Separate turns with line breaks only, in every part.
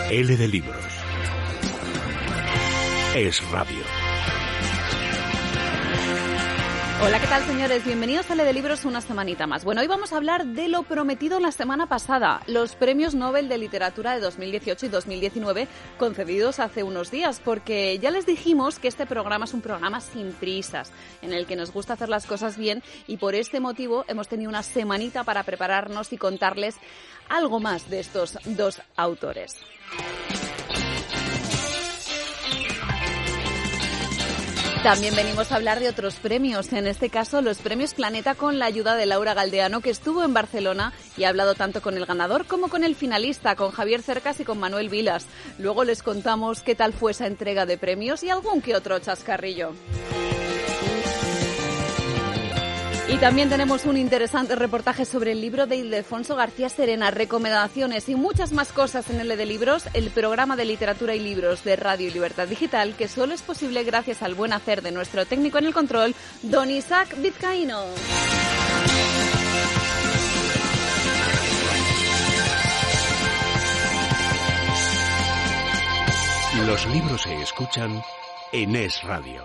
L de Libros. Es radio.
Hola, ¿qué tal, señores? Bienvenidos a L de Libros una semanita más. Bueno, hoy vamos a hablar de lo prometido la semana pasada, los premios Nobel de Literatura de 2018 y 2019 concedidos hace unos días, porque ya les dijimos que este programa es un programa sin prisas, en el que nos gusta hacer las cosas bien, y por este motivo hemos tenido una semanita para prepararnos y contarles algo más de estos dos autores. También venimos a hablar de otros premios, en este caso los premios Planeta, con la ayuda de Laura Galdeano, que estuvo en Barcelona y ha hablado tanto con el ganador como con el finalista, con Javier Cercas y con Manuel Vilas. Luego les contamos qué tal fue esa entrega de premios y algún que otro chascarrillo. Y también tenemos un interesante reportaje sobre el libro de Ildefonso García Serena, recomendaciones y muchas más cosas en L de Libros, el programa de literatura y libros de Radio y Libertad Digital, que solo es posible gracias al buen hacer de nuestro técnico en el control, don Isaac Vizcaíno.
Los libros se escuchan en Es Radio.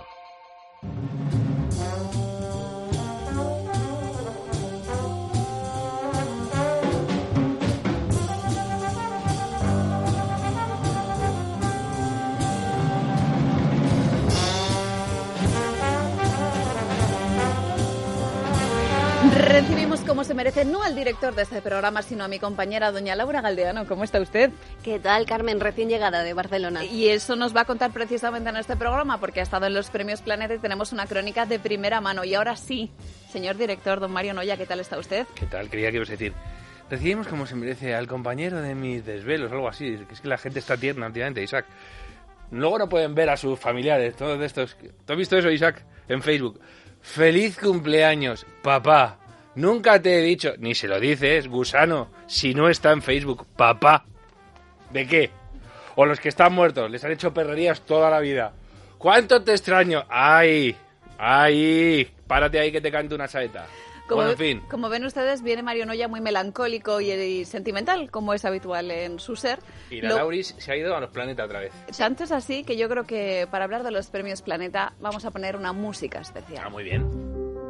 Recibimos como se merece, no al director de este programa, sino a mi compañera doña Laura Galdeano. ¿Cómo está usted?
¿Qué tal, Carmen? Recién llegada de Barcelona.
Y eso nos va a contar precisamente en este programa, porque ha estado en los premios Planeta y tenemos una crónica de primera mano. Y ahora sí, señor director, don Mario Noya, ¿qué tal está usted?
¿Qué tal? Quería que os decir. Recibimos como se merece al compañero de mis desvelos, algo así. Que es que la gente está tierna últimamente, Isaac. Luego no pueden ver a sus familiares, todos estos. ¿Tú has visto eso, Isaac? En Facebook. ¡Feliz cumpleaños, papá! Nunca te he dicho, ni se lo dices, gusano, si no está en Facebook, papá. ¿De qué? O los que están muertos, les han hecho perrerías toda la vida. ¿Cuánto te extraño? ¡Ay! ¡Ay! Párate ahí que te cante una saeta. Bueno, en fin.
Como ven ustedes, viene Mario Noya muy melancólico y sentimental, como es habitual en su ser.
Y la Lauris se ha ido a los Planeta otra vez.
Tanto es así que yo creo que para hablar de los premios Planeta vamos a poner una música especial.
Ah, muy bien.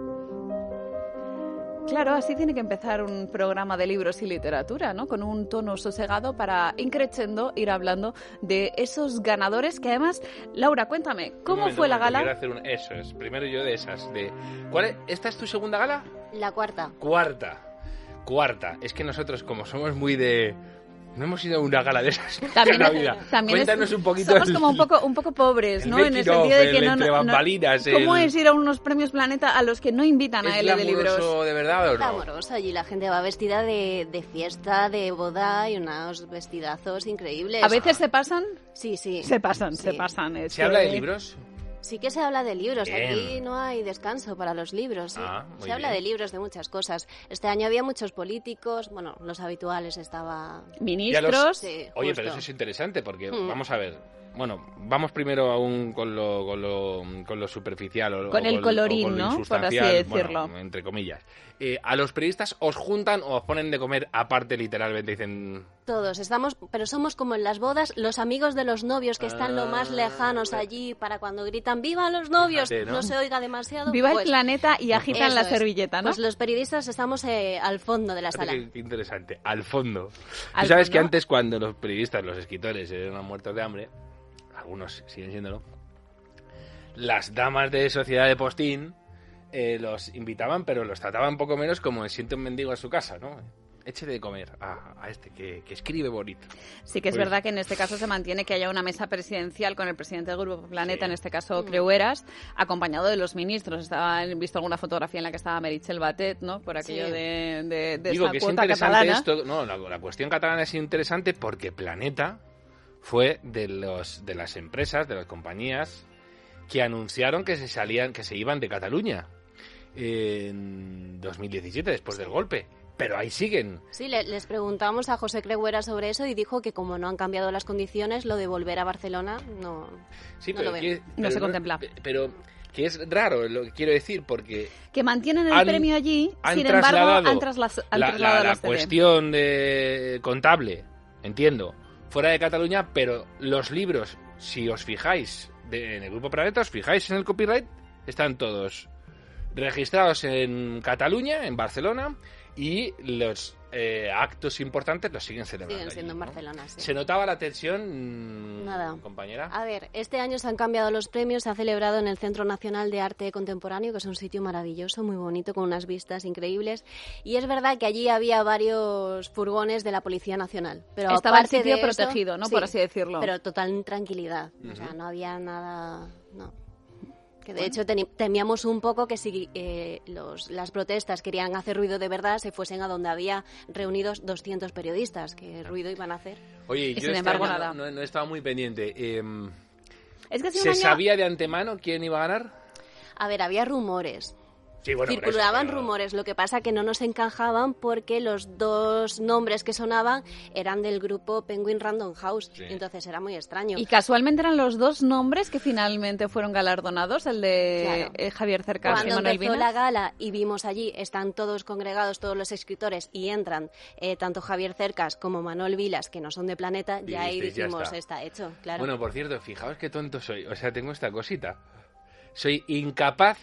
Claro, así tiene que empezar un programa de libros y literatura, ¿no? Con un tono sosegado para, increchendo, ir hablando de esos ganadores que además... Laura, cuéntame, ¿cómo fue la gala?
Quiero hacer eso es. Primero yo de esas. ¿Cuál es? ¿Esta es tu segunda gala?
La cuarta.
Cuarta. Es que nosotros, como somos muy de... No hemos ido a una gala de esas
también,
en la vida.
Cuéntanos
un poquito.
Somos como un poco pobres, ¿no? En el sentido de que ¿cómo es ir a unos premios Planeta a los que no invitan a L de Libros?
¿Es glamoroso de verdad o no?
Glamoroso. Allí la gente va vestida de fiesta, de boda y unos vestidazos increíbles.
¿A veces se pasan?
Sí.
Se pasan.
¿Se habla de libros?
Sí que se habla de libros.
Bien.
Aquí no hay descanso para los libros. ¿Sí? Se habla de libros, de muchas cosas. Este año había muchos políticos, bueno, los habituales estaba...
Ministros.
Sí,
Oye,
justo.
pero eso es interesante porque, vamos a ver, bueno, vamos primero aún con lo superficial.
Con el colorín,
con lo
¿no? Por así
insustancial,
decirlo.
bueno, entre comillas. A los periodistas os juntan o os ponen de comer aparte, literalmente, dicen...
Todos estamos, pero somos como en las bodas, los amigos de los novios que están lo más lejanos allí para cuando gritan ¡viva los novios!
Fíjate,
¿no? Se oiga demasiado.
¡Viva
pues,
el planeta! Y agitan la servilleta, ¿no?
Pues los periodistas estamos al fondo de la sala.
Qué interesante, al fondo. Tú sabes que antes, cuando los periodistas, los escritores eran muertos de hambre, algunos siguen siéndolo, las damas de Sociedad de Postín los invitaban, pero los trataban poco menos como siente un mendigo a su casa, ¿no? Échele de comer a este que escribe bonito.
Sí que es verdad que en este caso se mantiene que haya una mesa presidencial con el presidente del Grupo Planeta, en este caso Creueras, acompañado de los ministros. He visto alguna fotografía en la que estaba Meritxell Batet, ¿no? Por aquello de
Digo
esa
que
cuota
es interesante
catalana.
esto. No, la cuestión catalana es interesante porque Planeta fue de las empresas, de las compañías que anunciaron que se iban de Cataluña en 2017, después del golpe. Pero ahí siguen.
Sí, les preguntamos a José Creueras sobre eso y dijo que como no han cambiado las condiciones, lo de volver a Barcelona no lo ven.
No se contempla.
Pero que es raro lo que quiero decir, porque...
Que mantienen el premio allí, sin embargo, han trasladado
la cuestión de contable, entiendo, fuera de Cataluña, pero los libros, si os fijáis en el Grupo Planeta, os fijáis en el copyright, están todos registrados en Cataluña, en Barcelona, y los actos importantes los siguen celebrando.
Siguen siendo
allí,
en
¿no?
Barcelona, sí.
¿Se notaba la tensión,
Nada.
compañera?
A ver, este año se han cambiado los premios, se ha celebrado en el Centro Nacional de Arte Contemporáneo, que es un sitio maravilloso, muy bonito, con unas vistas increíbles. Y es verdad que allí había varios furgones de la Policía Nacional. Pero
estaba el
aparte
sitio
de eso,
protegido, ¿no?
sí,
Por así decirlo.
Pero total tranquilidad. O sea, no había nada... No. Que de hecho temíamos un poco que si las protestas querían hacer ruido de verdad, se fuesen a donde había reunidos 200 periodistas. ¿Qué ruido iban a hacer?
Oye,
Y
yo
sin
este
embargo,
año
nada.
no he estado muy pendiente.
Es que ha sido
¿Se
un año...
sabía de antemano quién iba a ganar?
A ver, había rumores.
Sí, bueno, por eso,
Circulaban
pero-
rumores, lo que pasa que no nos encajaban porque los dos nombres que sonaban eran del grupo Penguin Random House,
Sí.
entonces era muy extraño.
Y casualmente eran los dos nombres que finalmente fueron galardonados, el de
Claro.
Javier Cercas y
Cuando
Manuel
empezó
Vilas.
la gala y vimos allí, están todos congregados, todos los escritores, y entran tanto Javier Cercas como Manuel Vilas, que no son de Planeta,
Y
ya ahí
dices, ya
dijimos,
está.
está hecho, claro.
Bueno, por cierto, fijaos qué tonto soy. O sea, tengo esta cosita. Soy incapaz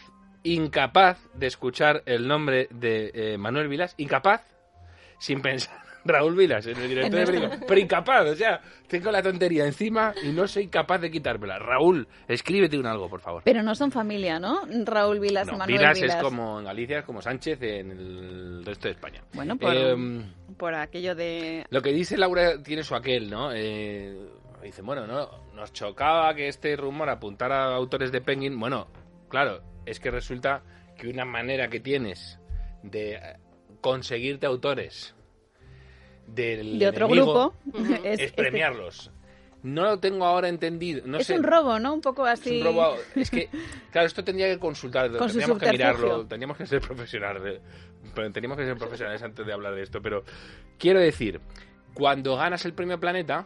de escuchar el nombre de Manuel Vilas, incapaz, sin pensar. Raúl Vilas, el director de película, pero incapaz, o sea, tengo la tontería encima y no soy capaz de quitármela. Raúl, escríbete un algo, por favor.
Pero no son familia, ¿no? Raúl Vilas y
No,
Manuel
Vilas
Vilas.
es como en Galicia, es como Sánchez en el resto de España.
Bueno, por aquello de...
Lo que dice Laura tiene su aquel, ¿no? Dice, bueno, no, nos chocaba que este rumor apuntara a autores de Penguin. Bueno, claro, es que resulta que una manera que tienes de conseguirte autores
de otro
enemigo
grupo.
es premiarlos. No lo tengo ahora entendido. No
es
sé.
un robo, ¿no? Un poco así.
Es un robo. Es que, claro, esto tendría que consultarlo,
Con su
tendríamos que
subterfugio.
mirarlo, tendríamos que ser profesionales, teníamos que ser profesionales antes de hablar de esto, pero quiero decir, cuando ganas el premio Planeta,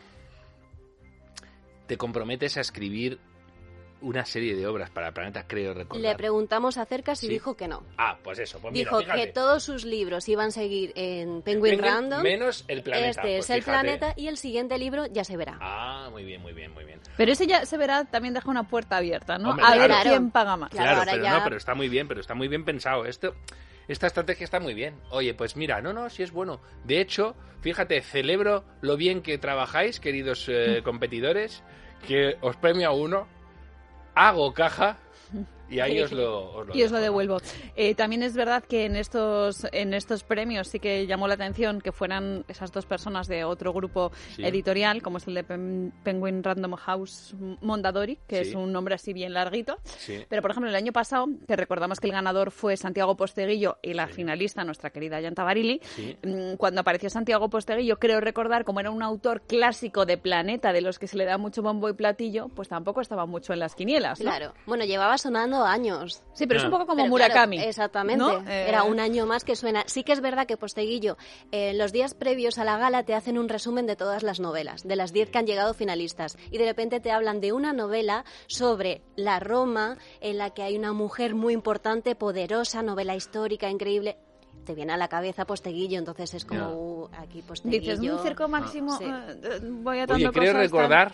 te comprometes a escribir una serie de obras para Planeta, creo recordar.
Le preguntamos a Cercas y
Sí.
dijo que no.
Ah, pues eso, pues mira,
Dijo
fíjate.
que todos sus libros iban a seguir en Penguin Random.
menos el Planeta.
Este
pues
es el
fíjate.
Planeta y el siguiente libro ya se verá.
Ah, muy bien, muy bien, muy bien.
Pero ese ya se verá, también deja una puerta abierta, ¿no?
Hombre,
a ver
claro.
quién paga más.
Claro,
Claro,
ahora
pero
ya-
no, pero está muy bien pensado. Esta estrategia está muy bien. Oye, pues mira, no, sí es bueno. De hecho, fíjate, celebro lo bien que trabajáis, queridos competidores, que os premio a uno, hago caja y ahí os lo
Y os lo
dejo.
devuelvo. También es verdad que en estos premios sí que llamó la atención que fueran esas dos personas de otro grupo
Sí.
editorial, como es el de Penguin Random House Mondadori, que
Sí.
es un nombre así bien larguito.
Sí.
Pero, por ejemplo, el año pasado, que recordamos que el ganador fue Santiago Posteguillo y la finalista, nuestra querida Yanta Barili,
Sí.
cuando apareció Santiago Posteguillo, creo recordar, como era un autor clásico de Planeta, de los que se le da mucho bombo y platillo, pues tampoco estaba mucho en las quinielas, ¿no?
Claro. Bueno, llevaba sonando años.
Sí, pero es
Ah.
un poco como
Pero
Murakami.
claro, exactamente.
¿no?
Era un año más que suena. Sí que es verdad que Posteguillo, los días previos a la gala te hacen un resumen de todas las novelas, de las 10 que han llegado finalistas. Y de repente te hablan de una novela sobre la Roma, en la que hay una mujer muy importante, poderosa, novela histórica, increíble. Te viene a la cabeza Posteguillo, entonces es como aquí Posteguillo.
Dices, un circo máximo,
Sí.
voy atando
Oye, creo
cosas,
recordar...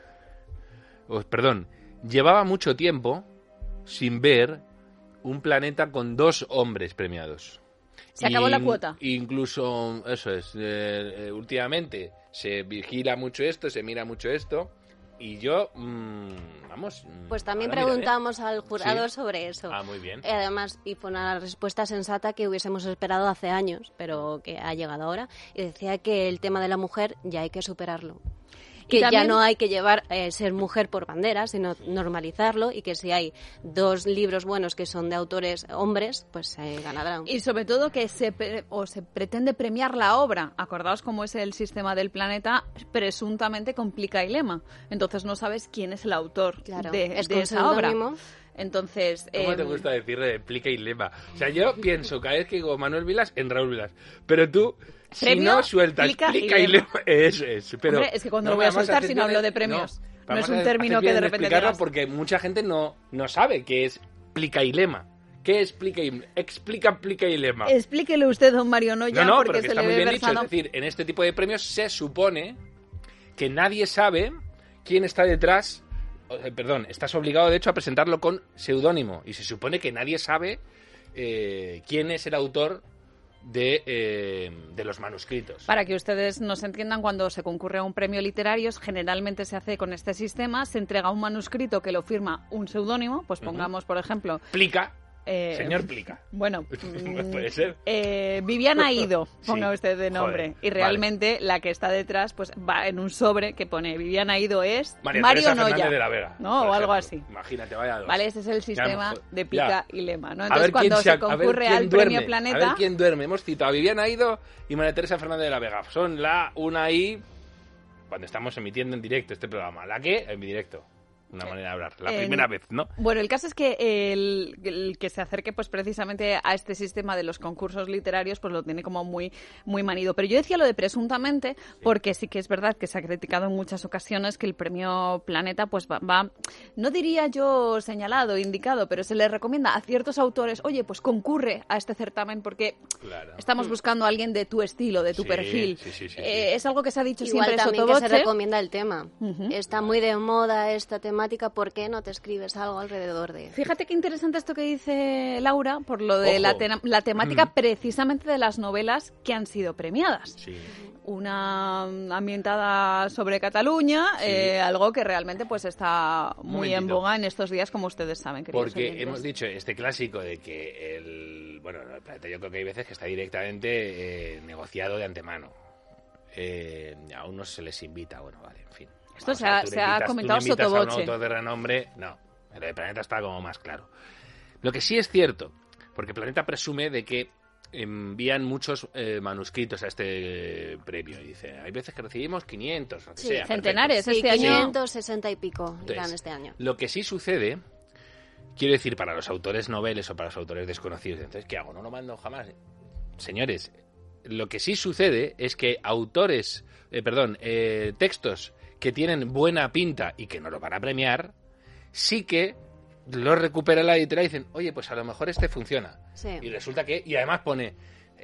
perdón, llevaba mucho tiempo sin ver un Planeta con 2 hombres premiados.
Se acabó la cuota.
Incluso, eso es, últimamente se vigila mucho esto, se mira mucho esto, y yo, vamos...
Pues también
ahora miraré.
preguntamos al jurado
Sí.
sobre eso.
Ah, muy bien.
Además, y fue una respuesta sensata que hubiésemos esperado hace años, pero que ha llegado ahora. Y decía que el tema de la mujer ya hay que superarlo. Que
también-
ya no hay que llevar ser mujer por bandera, sino normalizarlo, y que si hay 2 libros buenos que son de autores hombres, pues se ganarán.
Y sobre todo que se pretende premiar la obra. Acordaos cómo es el sistema del Planeta, presuntamente con plica y lema. Entonces no sabes quién es el autor
Claro,
de
es con
esa obra.
seudónimo.
Entonces...
¿Cómo te gusta decirle plica y lema? O sea, yo pienso cada vez que digo Manuel Vilas en Raúl Vilas, pero tú, si
Premio,
no sueltas
plica y
plica y
lema.
lema, eso es. Pero
Hombre, es que cuando
no
lo voy a
me vamos
soltar
hacer
si no
bien
hablo de
el-
premios. No
vamos
es un
a
término
hacer
que
bien
de
en
repente
explicarlo
digas.
porque mucha gente no sabe qué es plica y lema. ¿Qué es plica y explica plica y lema?
Explíquele usted, don Mario Noya,
No,
porque
pero que
se
está
le
muy
ve
bien dicho. Es
versado.
decir, en este tipo de premios se supone que nadie sabe quién está detrás. Perdón, estás obligado de hecho a presentarlo con seudónimo y se supone que nadie sabe quién es el autor de los manuscritos.
Para que ustedes nos entiendan, cuando se concurre a un premio literario, generalmente se hace con este sistema, se entrega un manuscrito que lo firma un seudónimo, pues pongamos, por ejemplo...
Plica. Señor Plica.
Bueno,
puede ser.
Viviana Ido, ponga
Sí.
usted de nombre.
Joder,
y realmente la que está detrás pues va en un sobre que pone Viviana Ido es
María
Mario
Teresa
Noya.
Fernández de la Vega,
¿No?
por
O
ejemplo.
algo así.
Imagínate, vaya dos.
Vale, ese es el sistema de pica y lema, ¿no? Entonces, cuando se concurre al Premio Planeta...
A ver quién duerme. Hemos citado a Viviana Ido y María Teresa Fernández de la Vega. Son una y... Cuando estamos emitiendo en directo este programa. ¿La qué? En mi directo. Una manera de hablar. La primera vez, ¿no?
Bueno, el caso es que el que se acerque pues precisamente a este sistema de los concursos literarios pues lo tiene como muy manido. Pero yo decía lo de presuntamente porque sí que es verdad que se ha criticado en muchas ocasiones que el Premio Planeta pues va no diría yo señalado, indicado, pero se le recomienda a ciertos autores, oye, pues concurre a este certamen porque estamos buscando a alguien de tu estilo, de tu perfil.
Sí.
Es algo que se ha dicho
Igual
siempre
también
sotto voce.
que se recomienda el tema. Está muy de moda esta temática, ¿por qué no te escribes algo alrededor de...?
Fíjate qué interesante esto que dice Laura, por lo de
Ojo.
la temática precisamente de las novelas que han sido premiadas.
Sí.
Una ambientada sobre Cataluña, algo que realmente pues está muy en boga en estos días, como ustedes saben, queridos
Porque
oyentes.
hemos dicho este clásico de que el Planeta, yo creo que hay veces que está directamente negociado de antemano. A unos se les invita, bueno, vale, en fin.
Esto se
Tú
ha
le
comentado
invitas
sotto
a un
voce.
autor de renombre, no. El de Planeta está como más claro. Lo que sí es cierto, porque Planeta presume de que envían muchos manuscritos a este premio. Y dice, hay veces que recibimos 500, lo que sea.
centenares.
Sí,
Este año-
560 y pico
Entonces,
irán este año.
Lo que sí sucede, quiero decir, para los autores noveles o para los autores desconocidos, entonces, ¿qué hago? No lo mando jamás. Señores, lo que sí sucede es que textos que tienen buena pinta y que no lo van a premiar, sí que los recupera la editorial y dicen, oye, pues a lo mejor este funciona.
Sí.
Y resulta que, y además pone,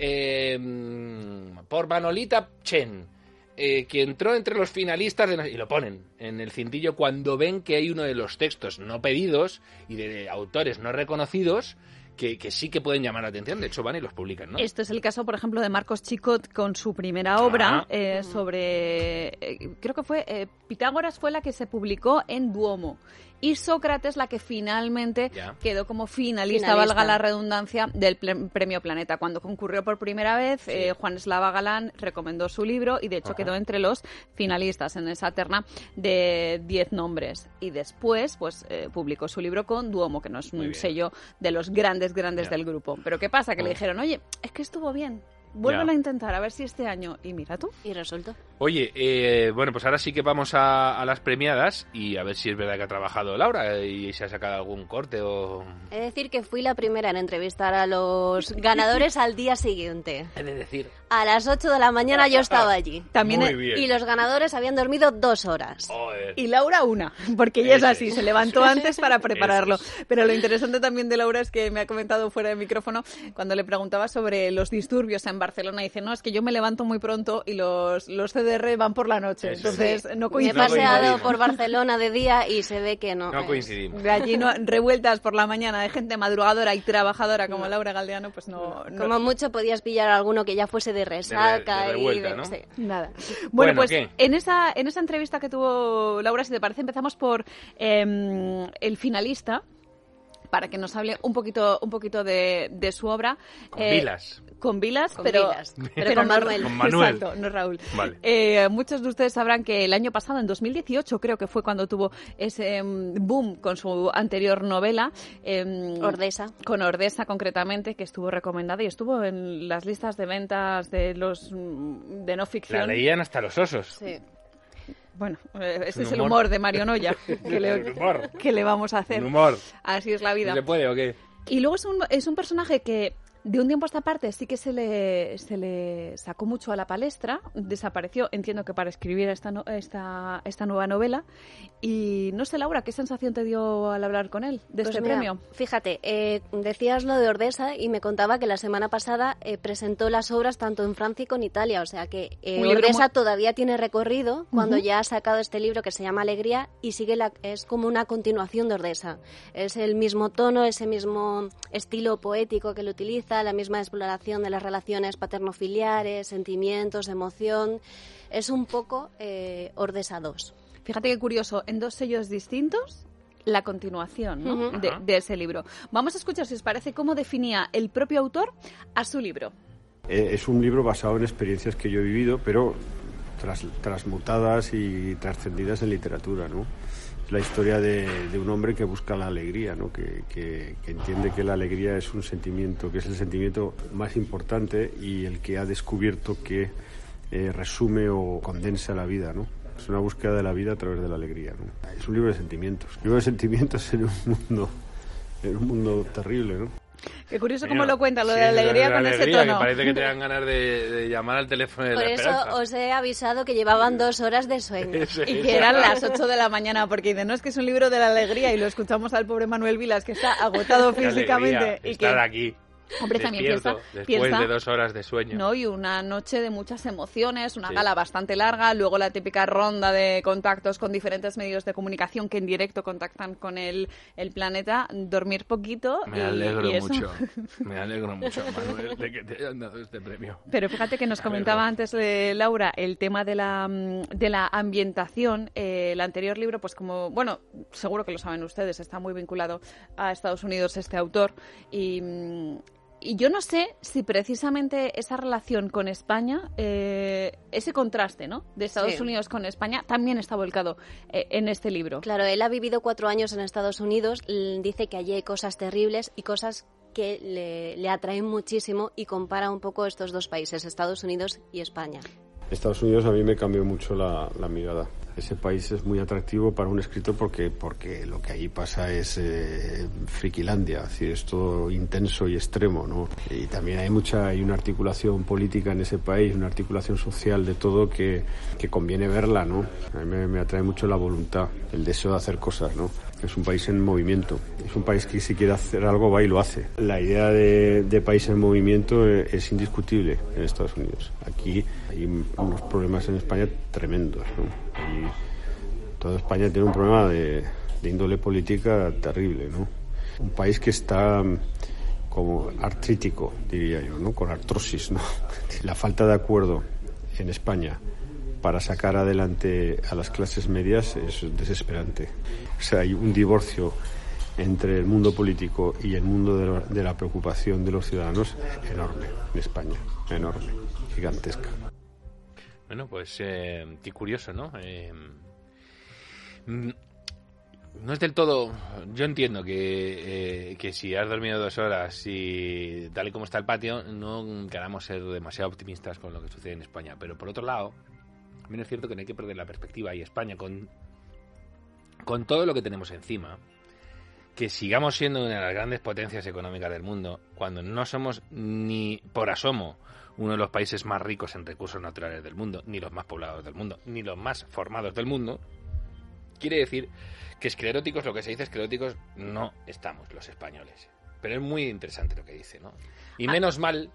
por Manolita Chen, que entró entre los finalistas, y lo ponen en el cintillo cuando ven que hay uno de los textos no pedidos y de autores no reconocidos que sí que pueden llamar la atención. De hecho, van y los publican, ¿no?
Esto es el caso, por ejemplo, de Marcos Chicot con su primera obra sobre... creo que fue... Pitágoras fue la que se publicó en Duomo. Y Sócrates la que finalmente quedó como finalista, valga la redundancia, del Premio Planeta. Cuando concurrió por primera vez, Juan Eslava Galán recomendó su libro y de hecho quedó entre los finalistas en esa terna de 10 nombres. Y después pues publicó su libro con Duomo, que no es un sello de los grandes del grupo. Pero ¿qué pasa? Que le dijeron, oye, es que estuvo bien. Vuélvelo a intentar, a ver si este año... Y mira tú.
Y resultó.
Oye, bueno, pues ahora sí que vamos a las premiadas y a ver si es verdad que ha trabajado Laura y se ha sacado algún corte o...
He de decir que fui la primera en entrevistar a los ganadores al día siguiente.
He de decir...
A las 8 de la mañana yo estaba allí.
También
Muy bien.
Y los ganadores habían dormido 2 horas.
Joder.
Y Laura una, porque ella es
Ese
así,
es.
se levantó antes para prepararlo.
Ese es.
Pero lo interesante también de Laura es que me ha comentado fuera de micrófono, cuando le preguntaba sobre los disturbios en Barcelona, dice, no, es que yo me levanto muy pronto y los CDR van por la noche,
Eso es.
entonces no
Me he
coincidimos.
paseado
coincidimos.
por Barcelona de día y se ve que no.
No coincidimos.
De allí no, revueltas por la mañana de gente madrugadora y trabajadora como Laura Galdeano, pues no...
Como mucho podías pillar a alguno que ya fuese de resaca.
De revuelta,
y
¿no?
sí.
Nada. Bueno,
Bueno,
pues
¿qué?
en esa entrevista que tuvo Laura, si te parece, empezamos por el finalista, para que nos hable un poquito de su obra.
Con Vilas.
Con Vilas,
Con
pero,
Vilas.
pero
Con
no,
Manuel.
Con Manuel.
Exacto, no Raúl.
Vale.
Muchos de ustedes sabrán que el año pasado, en 2018, creo que fue cuando tuvo ese boom con su anterior novela.
Ordesa.
Con Ordesa, concretamente, que estuvo recomendada y estuvo en las listas de ventas de no ficción.
La leían hasta los osos.
Sí.
Bueno, ese
un
es el
humor.
humor de Mario Noya.
Un humor.
¿Qué le vamos a hacer?
Un humor.
Así es la vida.
¿Se puede o qué?
Y luego es un personaje que De un tiempo a esta parte sí que se le sacó mucho a la palestra, desapareció, entiendo que para escribir esta nueva novela. Y no sé, Laura, ¿qué sensación te dio al hablar con él de este premio?
Fíjate, decías lo de Ordesa y me contaba que la semana pasada presentó las obras tanto en Francia como en Italia, o sea que Ordesa todavía tiene recorrido cuando ya ha sacado este libro que se llama Alegría y es como una continuación de Ordesa. Es el mismo tono, ese mismo estilo poético que lo utiliza, la misma exploración de las relaciones paterno-filiares, sentimientos, emoción. Es un poco Ordesa 2.
Fíjate qué curioso, en 2 sellos distintos, la continuación, ¿no? de ese libro. Vamos a escuchar, si os parece, cómo definía el propio autor a su libro.
Es un libro basado en experiencias que yo he vivido, pero transmutadas y trascendidas en literatura, ¿no? La historia de un hombre que busca la alegría, ¿no? Que entiende que la alegría es un sentimiento, que es el sentimiento más importante y el que ha descubierto que resume o condensa la vida, ¿no? Es una búsqueda de la vida a través de la alegría, ¿no? Es un libro de sentimientos. Un libro de sentimientos en un mundo terrible, ¿no?
Qué curioso cómo lo cuenta, lo de la alegría con ese tono.
Que parece que te dan ganas de llamar al teléfono de
Por
la esperanza.
eso os he avisado que llevaban 2 horas de sueño.
Y que eran las 8 de la mañana, porque dice, no, es que es un libro de la alegría, y lo escuchamos al pobre Manuel Vilas, que está agotado físicamente. Y
estar
que
aquí.
Hombre, también
después de 2 horas de sueño.
No, y una noche de muchas emociones, una gala bastante larga, luego la típica ronda de contactos con diferentes medios de comunicación que en directo contactan con el planeta, dormir poquito.
Me alegro mucho, Manuel, de que te hayan dado este premio.
Pero fíjate que nos comentaba antes Laura el tema de la ambientación. El anterior libro, pues como, bueno, seguro que lo saben ustedes, está muy vinculado a Estados Unidos este autor, y yo no sé si precisamente esa relación con España, ese contraste, ¿no?, de Estados Unidos con España, también está volcado en este libro.
Claro, él ha vivido 4 años en Estados Unidos, dice que allí hay cosas terribles y cosas que le atraen muchísimo, y compara un poco estos 2 países, Estados Unidos y España.
Estados Unidos a mí me cambió mucho la mirada. Ese país es muy atractivo para un escritor porque lo que ahí pasa es friquilandia, es decir, es todo intenso y extremo, ¿no? Y también hay una articulación política en ese país, una articulación social de todo que conviene verla, ¿no? A mí me atrae mucho la voluntad, el deseo de hacer cosas, ¿no? Es un país en movimiento, es un país que si quiere hacer algo va y lo hace. La idea de país en movimiento es indiscutible en Estados Unidos. Aquí hay unos problemas en España tremendos, ¿no? Y toda España tiene un problema de índole política terrible, ¿no? Un país que está como artrítico, diría yo, ¿no? Con artrosis, ¿no? La falta de acuerdo en España para sacar adelante a las clases medias es desesperante. O sea, hay un divorcio entre el mundo político y el mundo de la preocupación de los ciudadanos enorme en España, enorme, gigantesca.
Bueno, pues qué curioso, ¿no? No es del todo... Yo entiendo que si has dormido 2 horas y tal y como está el patio, no queramos ser demasiado optimistas con lo que sucede en España. Pero por otro lado, también es cierto que no hay que perder la perspectiva, y España, con todo lo que tenemos encima, que sigamos siendo una de las grandes potencias económicas del mundo, cuando no somos ni por asomo uno de los países más ricos en recursos naturales del mundo, ni los más poblados del mundo, ni los más formados del mundo, quiere decir que escleróticos, lo que se dice escleróticos, no estamos los españoles. Pero es muy interesante lo que dice, ¿no? Y menos mal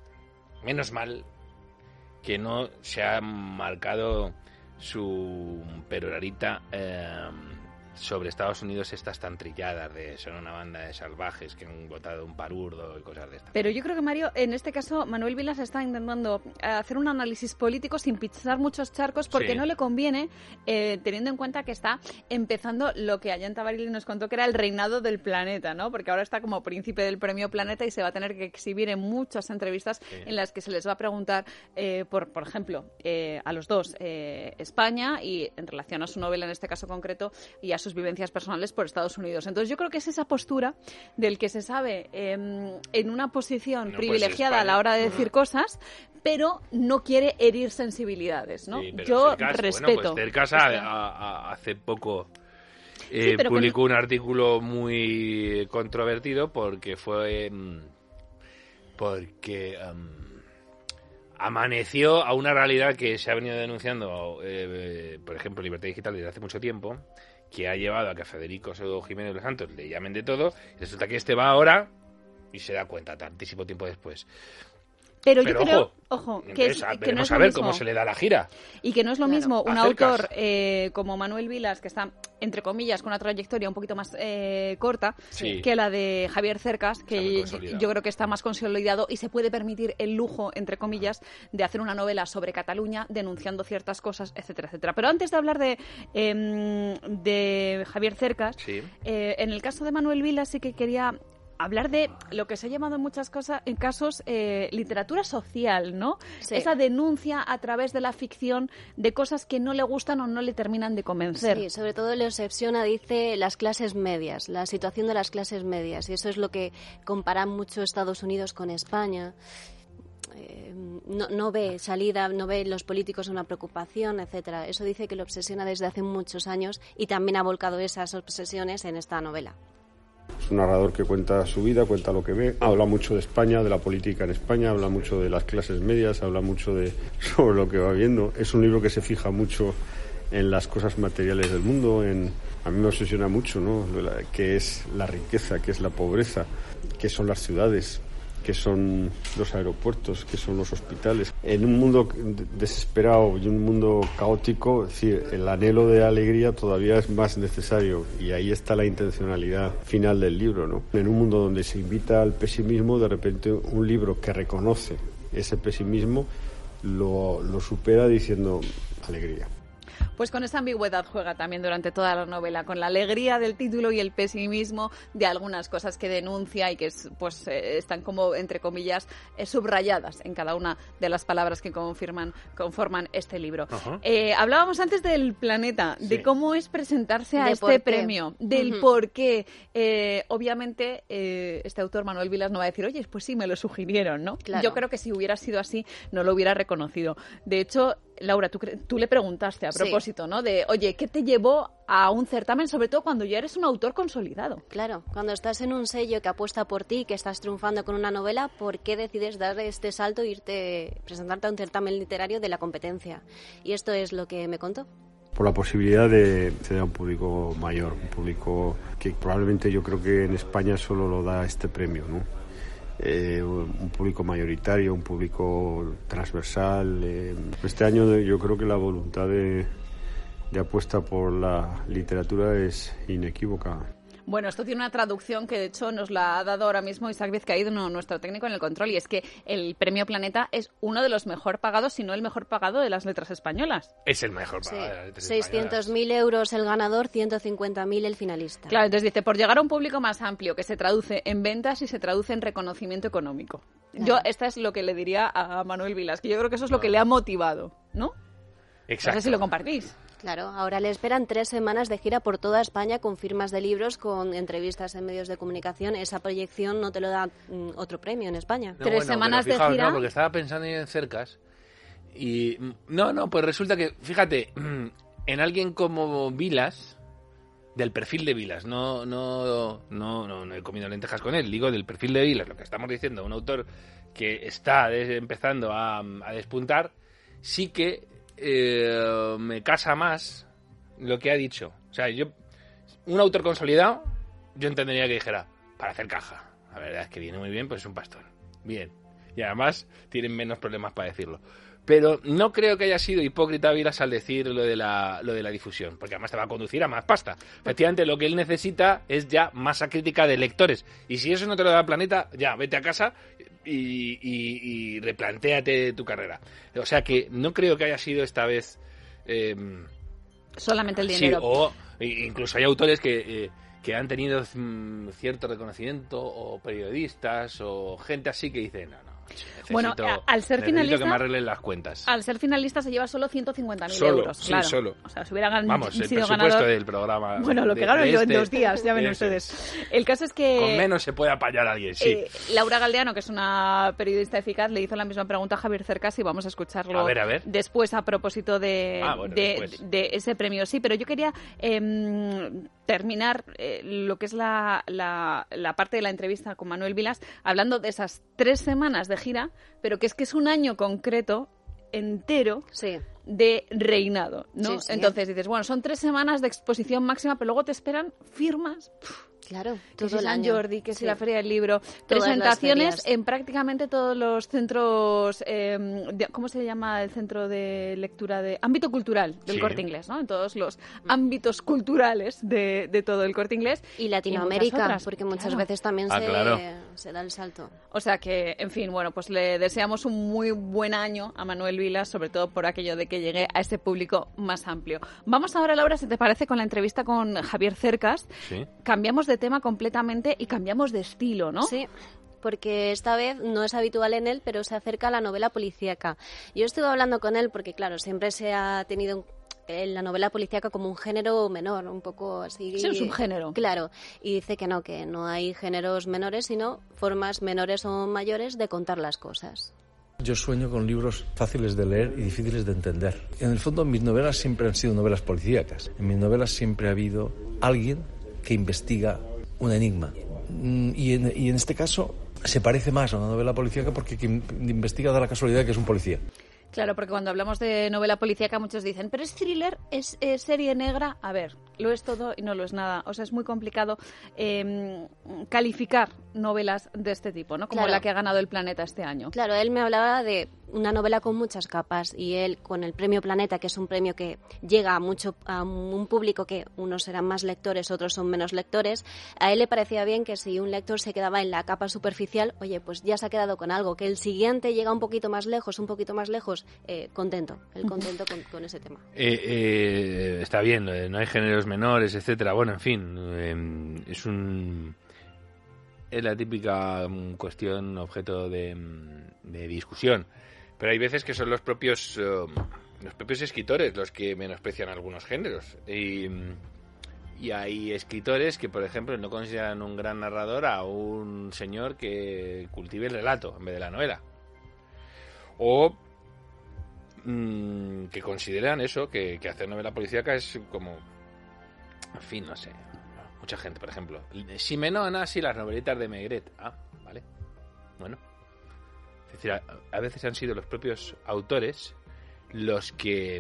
que no se ha marcado su perorarita sobre Estados Unidos, estas tan trilladas de son una banda de salvajes que han votado un parurdo y cosas de estas.
Pero yo creo que, Mario, en este caso Manuel Vilas está intentando hacer un análisis político sin pisar muchos charcos, porque no le conviene, teniendo en cuenta que está empezando lo que Ayanta Barili nos contó que era el reinado del planeta, ¿no? Porque ahora está como príncipe del premio Planeta y se va a tener que exhibir en muchas entrevistas en las que se les va a preguntar por ejemplo, a los dos, España, y en relación a su novela en este caso concreto, y a sus vivencias personales por Estados Unidos. Entonces yo creo que es esa postura del que se sabe en una posición privilegiada a la hora de decir cosas, pero no quiere herir sensibilidades, ¿no?
Sí,
yo
Cercas,
respeto.
Bueno, pues Cercas hace poco publicó un artículo muy controvertido porque fue porque amaneció a una realidad que se ha venido denunciando, por ejemplo, Libertad Digital desde hace mucho tiempo, que ha llevado a que a Federico Pseudo Jiménez de los Santos le llamen de todo, y resulta que este va ahora y se da cuenta tantísimo tiempo después.
Pero yo creo, ojo, que no es
a
lo
ver
mismo.
Cómo se le da la gira.
Y que no es lo mismo un
Acercas.
autor como Manuel Vilas, que está, entre comillas, con una trayectoria un poquito más corta,
Sí.
que la de Javier Cercas,
Está muy
que
consolidado.
yo creo que está más consolidado y se puede permitir el lujo, entre comillas, de hacer una novela sobre Cataluña denunciando ciertas cosas, etcétera, etcétera. Pero antes de hablar de Javier Cercas,
Sí.
en el caso de Manuel Vilas sí que quería hablar de lo que se ha llamado en casos literatura social, ¿no?
Sí.
Esa denuncia a través de la ficción de cosas que no le gustan o no le terminan de convencer.
Sí, sobre todo le obsesiona, dice, las clases medias, la situación de las clases medias. Y eso es lo que compara mucho Estados Unidos con España. No ve salida, no ve los políticos una preocupación, etcétera. Eso dice que lo obsesiona desde hace muchos años y también ha volcado esas obsesiones en esta novela.
Es un narrador que cuenta su vida, cuenta lo que ve, habla mucho de España, de la política en España, habla mucho de las clases medias, habla mucho sobre lo que va viendo. Es un libro que se fija mucho en las cosas materiales del mundo, a mí me obsesiona mucho, ¿no? Qué es la riqueza, qué es la pobreza, qué son las ciudades, qué son los aeropuertos, qué son los hospitales. En un mundo desesperado y un mundo caótico, es decir, el anhelo de alegría todavía es más necesario, y ahí está la intencionalidad final del libro, ¿no? En un mundo donde se invita al pesimismo, de repente un libro que reconoce ese pesimismo lo supera diciendo alegría.
Pues con esa ambigüedad juega también durante toda la novela, con la alegría del título y el pesimismo de algunas cosas que denuncia y que están como, entre comillas, subrayadas en cada una de las palabras que conforman este libro. Hablábamos antes del planeta, de cómo es presentarse a este premio, del por qué. Obviamente, este autor, Manuel Vilas, no va a decir, oye, pues sí, me lo sugirieron, ¿no?
Claro.
Yo creo que si hubiera sido así, no lo hubiera reconocido. De hecho, Laura, tú le preguntaste a propósito, ¿no? De, oye, ¿qué te llevó a un certamen, sobre todo cuando ya eres un autor consolidado?
Claro, cuando estás en un sello que apuesta por ti, que estás triunfando con una novela, ¿por qué decides dar este salto e presentarte a un certamen literario de la competencia? Y esto es lo que me contó.
Por la posibilidad de acceder a un público mayor, un público que probablemente yo creo que en España solo lo da este premio, ¿no? Un público mayoritario, un público transversal. Este año yo creo que la voluntad de apuesta por la literatura es inequívoca.
Bueno, esto tiene una traducción que de hecho nos la ha dado ahora mismo Isaac Vizcaíno, nuestro técnico en el control, y es que el Premio Planeta es uno de los mejor pagados, si no el mejor pagado de las letras españolas.
Es el mejor pagado de las letras españolas.
600.000 euros el ganador, 150.000 el finalista.
Claro, entonces dice, por llegar a un público más amplio, que se traduce en ventas y se traduce en reconocimiento económico. Claro. Esta es lo que le diría a Manuel Vilas, que yo creo que eso es lo que le ha motivado, ¿no?
Exacto.
No sé si lo compartís.
Claro, ahora le esperan 3 semanas de gira por toda España con firmas de libros, con entrevistas en medios de comunicación. Esa proyección no te lo da otro premio en España.
No,
3 semanas de gira.
No, porque estaba pensando en Cercas y... pues resulta que, fíjate, en alguien como Vilas, del perfil de Vilas, no he comido lentejas con él, digo del perfil de Vilas, lo que estamos diciendo, un autor que está empezando a despuntar, sí que me casa más lo que ha dicho. O sea, un autor consolidado, yo entendería que dijera, para hacer caja. La verdad es que viene muy bien, pues es un pastor. Bien. Y además tienen menos problemas para decirlo. Pero no creo que haya sido hipócrita Vilas al decir lo de la difusión, porque además te va a conducir a más pasta. Efectivamente, lo que él necesita es ya masa crítica de lectores. Y si eso no te lo da el Planeta, ya, vete a casa y replantéate tu carrera. O sea que no creo que haya sido esta vez...
solamente el dinero.
Sí, o incluso hay autores que han tenido cierto reconocimiento, o periodistas, o gente así que dicen, no,
Bueno, al ser finalista,
que me arreglen las cuentas.
Al ser finalista se lleva solo 150.000 euros.
Sí,
claro.
solo.
O sea, si hubiera
Vamos, el
sido
presupuesto
ganador
del programa.
Bueno, lo que gano yo en 2 días, ya ven ustedes. El caso es que...
Con menos se puede apañar a alguien, sí.
Laura Galdeano, que es una periodista eficaz, le hizo la misma pregunta a Javier Cercas y vamos a escucharlo
a ver.
después a propósito de ese premio. Sí, pero yo quería terminar lo que es la parte de la entrevista con Manuel Vilas hablando de esas 3 semanas de gira, pero que es un año concreto entero de reinado, ¿no?
Sí.
Entonces dices, bueno, son 3 semanas de exposición máxima, pero luego te esperan firmas.
Claro,
que
todo
si
el
San
año.
Jordi, que si la Feria del Libro,
Todas
presentaciones en prácticamente todos los centros, ¿cómo se llama el centro de lectura de ámbito cultural del Corte Inglés, ¿no? En todos los ámbitos culturales de todo el Corte Inglés.
Y Latinoamérica, porque muchas veces también se da el salto.
O sea que, en fin, bueno, pues le deseamos un muy buen año a Manuel Vilas, sobre todo por aquello de que llegue a ese público más amplio. Vamos ahora, Laura, si te parece, con la entrevista con Javier Cercas.
Sí.
Cambiamos de tema completamente y cambiamos de estilo, ¿no?
Sí, porque esta vez no es habitual en él, pero se acerca a la novela policíaca. Yo estuve hablando con él porque, claro, siempre se ha tenido en la novela policíaca como un género menor, un poco así...
Sí, un subgénero.
Claro, y dice que no hay géneros menores, sino formas menores o mayores de contar las cosas.
Yo sueño con libros fáciles de leer y difíciles de entender. En el fondo, mis novelas siempre han sido novelas policíacas. En mis novelas siempre ha habido alguien que investiga un enigma. Y en este caso se parece más a una novela policíaca porque quien investiga da la casualidad de que es un policía.
Claro, porque cuando hablamos de novela policíaca muchos dicen, ¿pero es thriller? ¿Es serie negra? A ver, lo es todo y no lo es nada. O sea, es muy complicado calificar novelas de este tipo, ¿no? Como la que ha ganado el Planeta este año.
Claro, él me hablaba de una novela con muchas capas y él con el premio Planeta, que es un premio que llega a un público que unos serán más lectores, otros son menos lectores, a él le parecía bien que si un lector se quedaba en la capa superficial, oye, pues ya se ha quedado con algo, que el siguiente llega un poquito más lejos, contento con ese tema.
Está bien, no hay géneros menores, etcétera. Bueno, en fin, es la típica cuestión, objeto de discusión. Pero hay veces que son los propios escritores los que menosprecian algunos géneros. Y hay escritores que, por ejemplo, no consideran un gran narrador a un señor que cultive el relato en vez de la novela. O que consideran eso, que hacer novela policíaca es como... En fin, no sé. Mucha gente, por ejemplo. Simenona, sí, las novelitas de Maigret. Ah, vale. Bueno. Es decir, a veces han sido los propios autores los que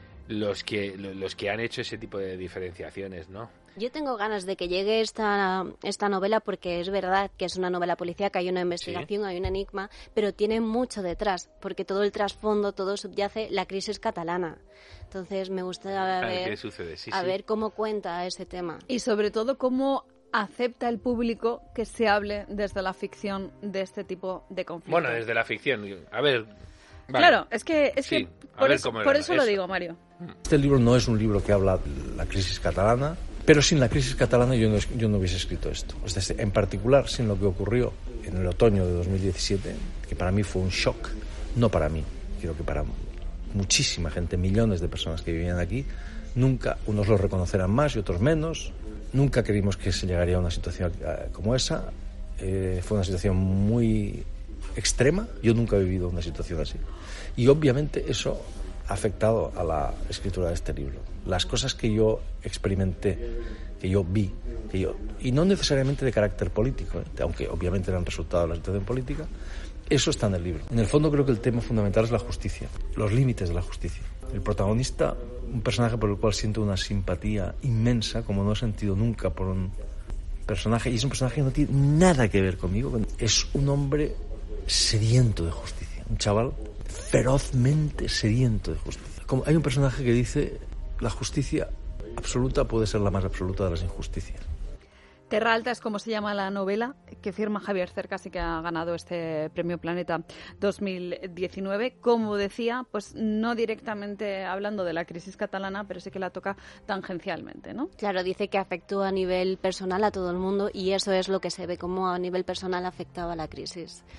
han hecho ese tipo de diferenciaciones, ¿no?
Yo tengo ganas de que llegue esta novela porque es verdad que es una novela policíaca, hay una investigación, hay un enigma, pero tiene mucho detrás, porque todo el trasfondo, todo subyace la crisis catalana. Entonces me gusta ver cómo cuenta ese tema.
Y sobre todo cómo acepta el público que se hable desde la ficción de este tipo de conflictos.
Bueno, desde la ficción. A ver... Vale.
Claro, es que por eso lo digo, Mario.
Este libro no es un libro que habla de la crisis catalana, pero sin la crisis catalana yo no hubiese escrito esto. O sea, en particular, sin lo que ocurrió en el otoño de 2017, que para mí fue un shock, no para mí, creo que para muchísima gente, millones de personas que vivían aquí, nunca unos lo reconocerán más y otros menos, nunca creímos que se llegaría a una situación como esa, fue una situación muy extrema, yo nunca he vivido una situación así. Y obviamente eso ha afectado a la escritura de este libro. Las cosas que yo experimenté, que yo vi, y no necesariamente de carácter político, aunque obviamente eran resultado de la situación política, eso está en el libro. En el fondo creo que el tema fundamental es la justicia, los límites de la justicia. El protagonista, un personaje por el cual siento una simpatía inmensa, como no he sentido nunca por un personaje, y es un personaje que no tiene nada que ver conmigo, es un hombre sediento de justicia, un chaval ferozmente sediento de justicia. Como hay un personaje que dice, la justicia absoluta puede ser la más absoluta de las injusticias.
Terra Alta es como se llama la novela que firma Javier Cercas y que ha ganado este Premio Planeta 2019. Como decía, pues no directamente hablando de la crisis catalana, pero sí que la toca tangencialmente, ¿no?
Claro, dice que afectó a nivel personal a todo el mundo y eso es lo que se ve, como a nivel personal afectaba la crisis.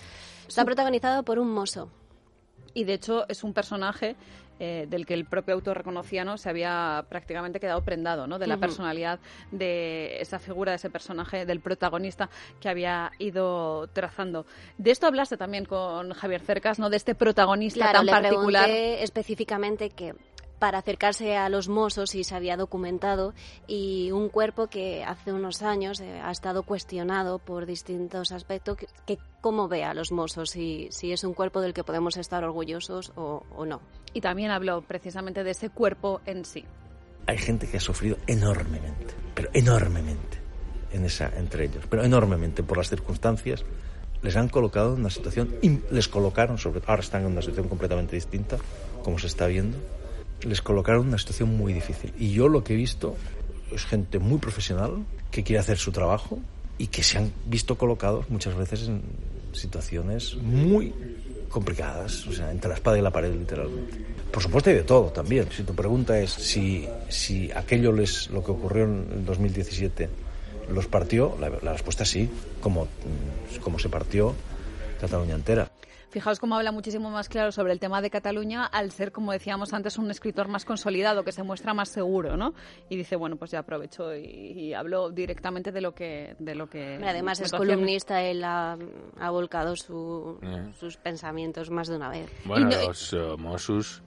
Está protagonizado por un mozo.
Y de hecho es un personaje del que el propio autor reconocía, ¿no? Se había prácticamente quedado prendado, ¿no? De la personalidad de esa figura, de ese personaje, del protagonista que había ido trazando. De esto hablaste también con Javier Cercas, ¿no? De este protagonista tan particular.
Le pregunté específicamente que para acercarse a los mozos y se había documentado, y un cuerpo que hace unos años ha estado cuestionado por distintos aspectos, que cómo ve a los mozos, si es un cuerpo del que podemos estar orgullosos o no.
Y también habló precisamente de ese cuerpo en sí.
Hay gente que ha sufrido enormemente, pero enormemente, entre ellos, pero enormemente por las circunstancias. Les han colocado en una situación, ahora están en una situación completamente distinta, como se está viendo. Les colocaron en una situación muy difícil. Y yo lo que he visto es gente muy profesional que quiere hacer su trabajo y que se han visto colocados muchas veces en situaciones muy complicadas, o sea, entre la espada y la pared, literalmente. Por supuesto hay de todo también. Si tu pregunta es si aquello lo que ocurrió en el 2017 los partió, la respuesta es sí, como se partió Cataluña entera.
Fijaos cómo habla muchísimo más claro sobre el tema de Cataluña al ser, como decíamos antes, un escritor más consolidado, que se muestra más seguro, ¿no? Y dice, bueno, pues ya aprovecho y habló directamente de lo que
además es columnista, él ha volcado sus pensamientos más de una vez.
Bueno, los Mossos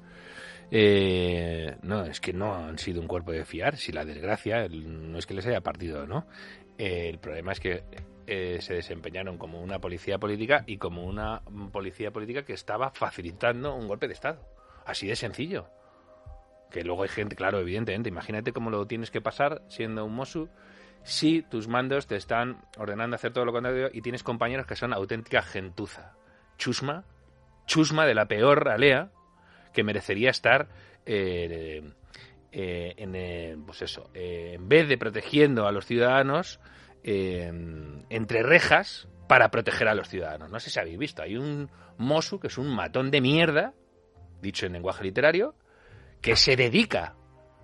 no, es que no han sido un cuerpo de fiar. Si la desgracia no es que les haya partido, ¿no? El problema es que se desempeñaron como una policía política y como una policía política que estaba facilitando un golpe de Estado. Así de sencillo. Que luego hay gente, claro, evidentemente, imagínate cómo lo tienes que pasar siendo un Mossu si tus mandos te están ordenando hacer todo lo contrario y tienes compañeros que son auténtica gentuza. Chusma de la peor alea, que merecería estar en vez de protegiendo a los ciudadanos, entre rejas para proteger a los ciudadanos. No sé si habéis visto, hay un Mossu que es un matón de mierda, dicho en lenguaje literario, que se dedica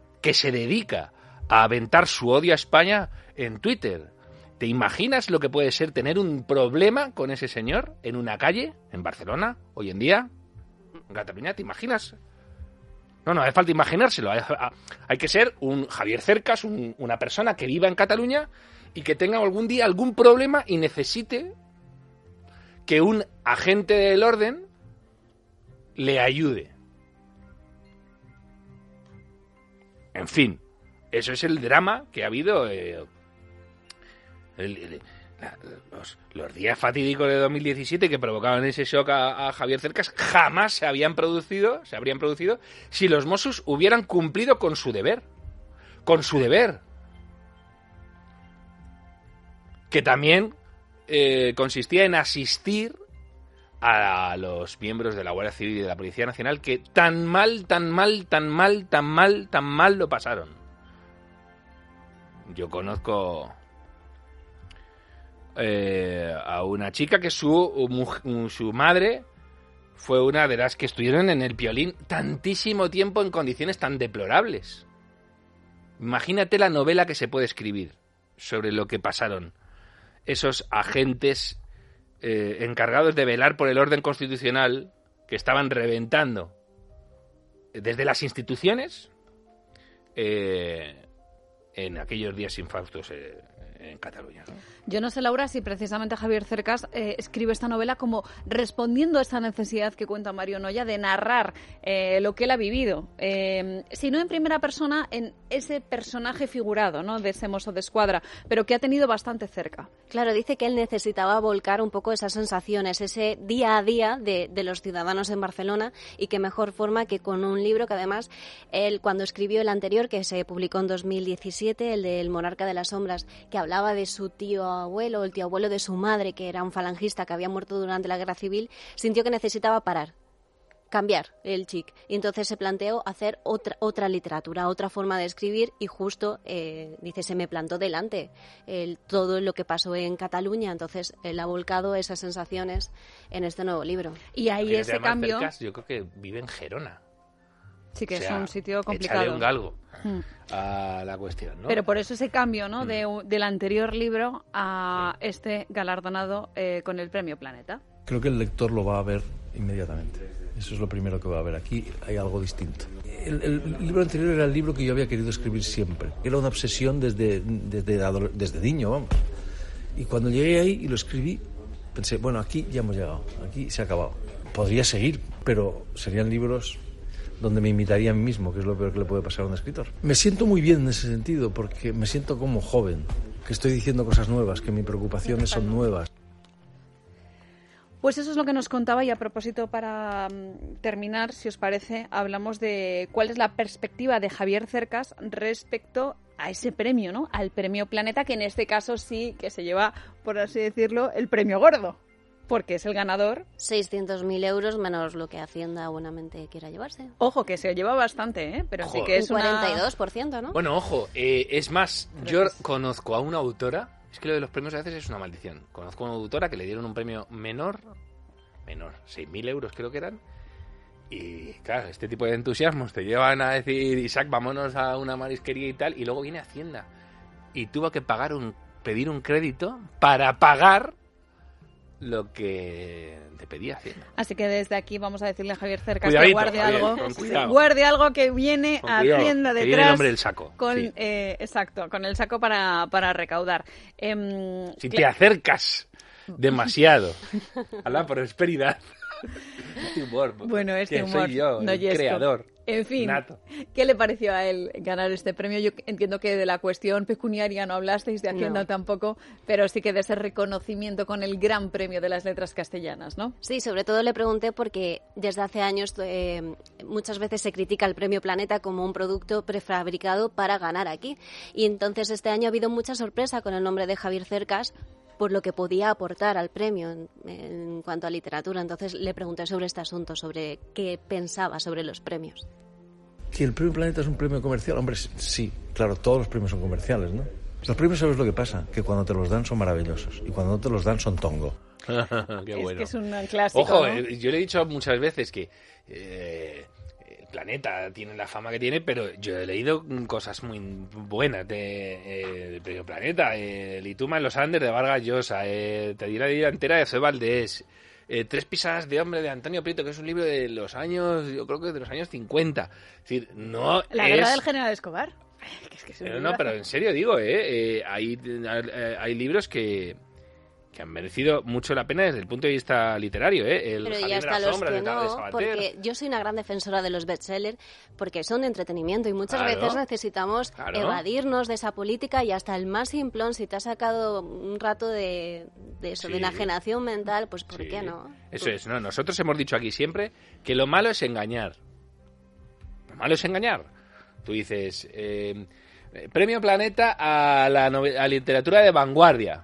a aventar su odio a España en Twitter. ¿Te imaginas lo que puede ser tener un problema con ese señor en una calle, en Barcelona, hoy en día? En Cataluña, ¿te imaginas? No hace falta imaginárselo. Hay que ser un Javier Cercas, una persona que viva en Cataluña y que tenga algún día algún problema y necesite que un agente del orden le ayude. En fin, eso es el drama que ha habido. Los días fatídicos de 2017 que provocaban ese shock a Javier Cercas jamás se habrían producido si los Mossos hubieran cumplido con su deber. Que también consistía en asistir a los miembros de la Guardia Civil y de la Policía Nacional que tan mal lo pasaron. Yo conozco a una chica que su madre fue una de las que estuvieron en el Piolín tantísimo tiempo en condiciones tan deplorables. Imagínate la novela que se puede escribir sobre lo que pasaron esos agentes encargados de velar por el orden constitucional que estaban reventando desde las instituciones en aquellos días infautos en Cataluña, ¿no?
Yo no sé, Laura, si precisamente Javier Cercas escribe esta novela como respondiendo a esa necesidad que cuenta Mario Noya de narrar lo que él ha vivido, si no en primera persona, en ese personaje figurado, ¿no?, de ese mozo de escuadra, pero que ha tenido bastante cerca.
Claro, dice que él necesitaba volcar un poco esas sensaciones, ese día a día de los ciudadanos en Barcelona, y qué mejor forma que con un libro que además él, cuando escribió el anterior, que se publicó en 2017, el del Monarca de las Sombras, que hablaba de su tío abuelo, el tío abuelo de su madre, que era un falangista que había muerto durante la Guerra Civil, sintió que necesitaba parar, cambiar el chic, y entonces se planteó hacer otra literatura, otra forma de escribir, y justo, dice, se me plantó delante todo lo que pasó en Cataluña, entonces él ha volcado esas sensaciones en este nuevo libro.
Y ahí ese cambio...
Cercas, yo creo que vive en Gerona.
Sí, que es un sitio complicado.
Échale un galgo a la cuestión, ¿no?
Pero por eso ese cambio, ¿no?, del anterior libro a este galardonado con el Premio Planeta.
creo que el lector lo va a ver inmediatamente. Eso es lo primero que va a ver. Aquí hay algo distinto. El libro anterior era el libro que yo había querido escribir siempre. Era una obsesión desde niño, vamos. Y cuando llegué ahí y lo escribí, pensé, bueno, aquí ya hemos llegado, aquí se ha acabado. Podría seguir, pero serían libros donde me imitaría a mí mismo, que es lo peor que le puede pasar a un escritor. Me siento muy bien en ese sentido, porque me siento como joven, que estoy diciendo cosas nuevas, que mis preocupaciones son nuevas.
Pues eso es lo que nos contaba, y a propósito, para terminar, si os parece, hablamos de cuál es la perspectiva de Javier Cercas respecto a ese premio, ¿no? Al premio Planeta, que en este caso sí que se lleva, por así decirlo, el premio gordo, porque es el ganador.
600.000 euros menos lo que Hacienda buenamente quiera llevarse.
Ojo, que se lleva bastante, ¿eh? Pero
Joder.
sí que es
un
una...
42%, ¿no?
Bueno, ojo, es más, yo conozco a una autora, es que lo de los premios a veces es una maldición. Conozco a una autora que le dieron un premio menor, 6.000 euros creo que eran, y claro, este tipo de entusiasmos te llevan a decir, Isaac, vámonos a una marisquería y tal, y luego viene Hacienda, y tuvo que pedir un crédito para pagar lo que te pedía Hacienda.
Así que desde aquí vamos a decirle a Javier Cercas
Cuidadito,
que guarde
Javier,
algo,
con cuidado.
guarde algo, que viene
Con
a
cuidado,
Hacienda
que
detrás.
viene el hombre del saco,
Con,
sí.
Exacto, con el saco para recaudar.
Si te acercas demasiado a la prosperidad. Este humor.
Bueno, este
que
humor
soy yo,
no
el
yesco.
creador.
En fin,
nato.
¿qué le pareció a él ganar este premio? Yo entiendo que de la cuestión pecuniaria no hablasteis, de Hacienda
No.
tampoco, pero sí que de ese reconocimiento con el Gran Premio de las Letras Castellanas, ¿no?
Sí, sobre todo le pregunté porque desde hace años muchas veces se critica el Premio Planeta como un producto prefabricado para ganar aquí. Y entonces este año ha habido mucha sorpresa con el nombre de Javier Cercas por lo que podía aportar al premio en cuanto a literatura. Entonces le pregunté sobre este asunto, sobre qué pensaba sobre los premios.
¿Que el Premio Planeta es un premio comercial? Hombre, sí, claro, todos los premios son comerciales, ¿no? Los premios, ¿sabes lo que pasa? Que cuando te los dan son maravillosos y cuando no te los dan son tongo.
Qué bueno.
Es que es un clásico,
Ojo,
¿no?
yo le he dicho muchas veces que el Planeta tiene la fama que tiene, pero yo he leído cosas muy buenas del Premio Planeta. Lituma en los Andes de Vargas Llosa, Te di la vida entera de Zoe Valdés, 3 pisadas de hombre de Antonio Prieto, que es un libro de los años, yo creo que de los años 50. Es decir, no
La guerra del general Escobar. Es que es un
no,
librazo.
pero en serio digo, hay libros que han merecido mucho la pena desde el punto de vista literario, El
Pero
Jardín
ya
de
está
las
los
sombras
que
de
no,
Sabater.
porque yo soy una gran defensora de los bestsellers porque son de entretenimiento y muchas
Claro.
veces necesitamos
Claro.
evadirnos de esa política, y hasta el más simplón, si te ha sacado un rato de eso,
Sí.
de enajenación mental, pues ¿por
Sí.
qué no?
Eso es, ¿no? Nosotros hemos dicho aquí siempre que lo malo es engañar. Lo malo es engañar. Tú dices, Premio Planeta a la literatura de vanguardia.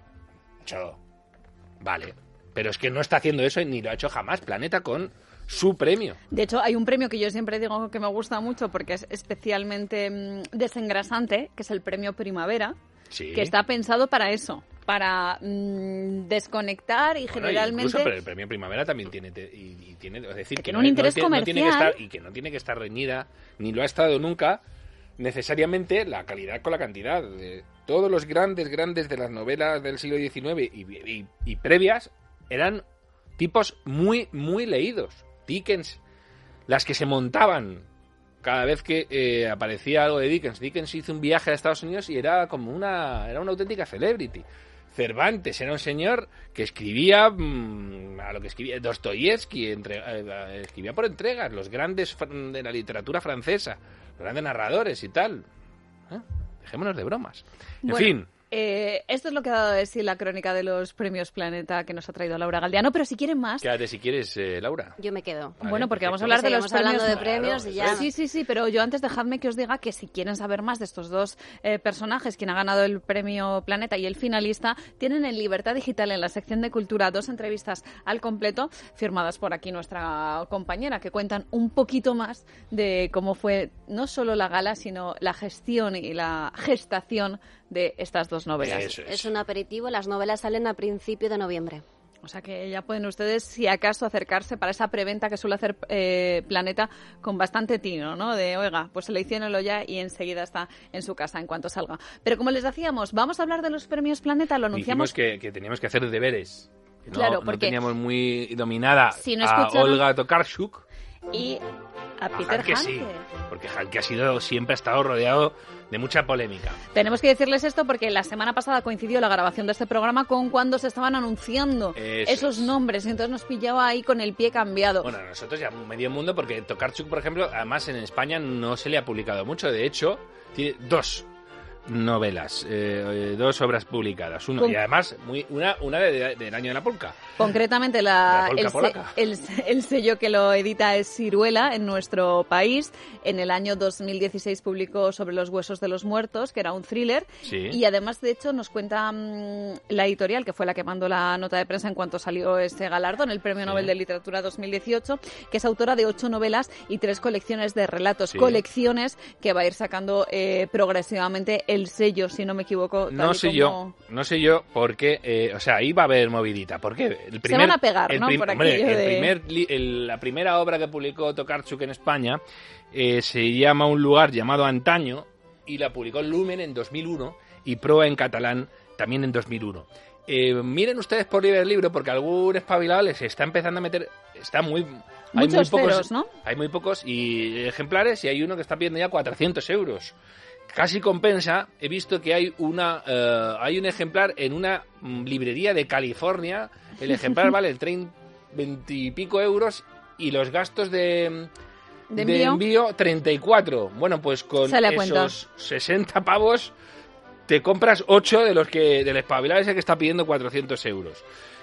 Vale, pero es que no está haciendo eso ni lo ha hecho jamás Planeta con su premio.
De hecho, hay un premio que yo siempre digo que me gusta mucho porque es especialmente desengrasante, que es el Premio Primavera,
Sí.
que está pensado para eso, para desconectar y
Bueno,
generalmente...
incluso, pero el premio Primavera también tiene, es decir, que
tiene un interés
no tiene que
comercial.
estar, y que no tiene que estar reñida, ni lo ha estado nunca, necesariamente la calidad con la cantidad. Todos los grandes de las novelas del siglo XIX y previas eran tipos muy, muy leídos. Dickens, las que se montaban cada vez que aparecía algo de Dickens. Dickens hizo un viaje a Estados Unidos y era como una auténtica celebrity. Cervantes era un señor que escribía a lo que escribía Dostoyevsky, escribía por entregas, los grandes de la literatura francesa, los grandes narradores y tal. Dejémonos de bromas. En
Bueno,
fin.
Esto es lo que ha dado de sí la crónica de los premios Planeta que nos ha traído Laura Galdiano, pero si quieren más...
Quédate si quieres, Laura.
Yo me quedo.
Vale,
Bueno, porque vamos a
perfecto.
hablar de los
Seguimos
premios.
hablando de premios y ya.
Sí, pero yo antes dejadme que os diga que si quieren saber más de estos dos personajes, quien ha ganado el premio Planeta y el finalista, tienen en Libertad Digital, en la sección de Cultura, 2 entrevistas al completo, firmadas por aquí nuestra compañera, que cuentan un poquito más de cómo fue no solo la gala, sino la gestión y la gestación de estas dos novelas.
Eso
Es un aperitivo, las novelas salen a principio de noviembre.
O sea que ya pueden ustedes, si acaso, acercarse para esa preventa que suele hacer Planeta con bastante tino, ¿no? De, oiga, pues selecciónelo ya y enseguida está en su casa en cuanto salga. Pero como les decíamos, vamos a hablar de los premios Planeta, lo anunciamos...
Dijimos que teníamos que hacer deberes.
Claro,
no
porque
teníamos muy dominada
si no
a
escucharon...
Olga Tokarczuk.
Y a Peter
Hanke
Hanke.
sí, porque Hanke siempre ha estado rodeado de mucha polémica.
Tenemos que decirles esto porque la semana pasada coincidió la grabación de este programa con cuando se estaban anunciando esos nombres, y entonces nos pillaba ahí con el pie cambiado.
Bueno, nosotros ya medio mundo, porque Tokarczuk, por ejemplo, además en España no se le ha publicado mucho. De hecho, tiene 2 novelas, 2 obras publicadas. Y además una del año de la polka.
Concretamente el sello que lo edita es Siruela en nuestro país. En el año 2016 publicó Sobre los huesos de los muertos, que era un thriller.
Sí.
Y además, de hecho, nos cuenta la editorial, que fue la que mandó la nota de prensa en cuanto salió este galardón, el Premio Nobel de Literatura 2018, que es autora de 8 novelas y 3 colecciones de relatos.
Sí.
Colecciones que va a ir sacando progresivamente el sello, si no me equivoco.
No sé yo, porque, ahí va a haber movidita. Porque
se van a pegar, ¿no? Por
la primera obra que publicó Tokarczuk en España se llama Un lugar llamado Antaño, y la publicó Lumen en 2001 y Proa en catalán también en 2001. Miren ustedes por libro, porque algún espabilado les está empezando a meter... Hay muy pocos,
ceros, ¿no?
Hay muy pocos ejemplares, y hay uno que está pidiendo ya 400 euros. Casi compensa. He visto que hay un ejemplar en una librería de California. El ejemplar vale 20 y pico euros, y los gastos de envío 34. Bueno, pues con esos 60 pavos te compras 8 de los que del espabilado ese que está pidiendo 400 euros.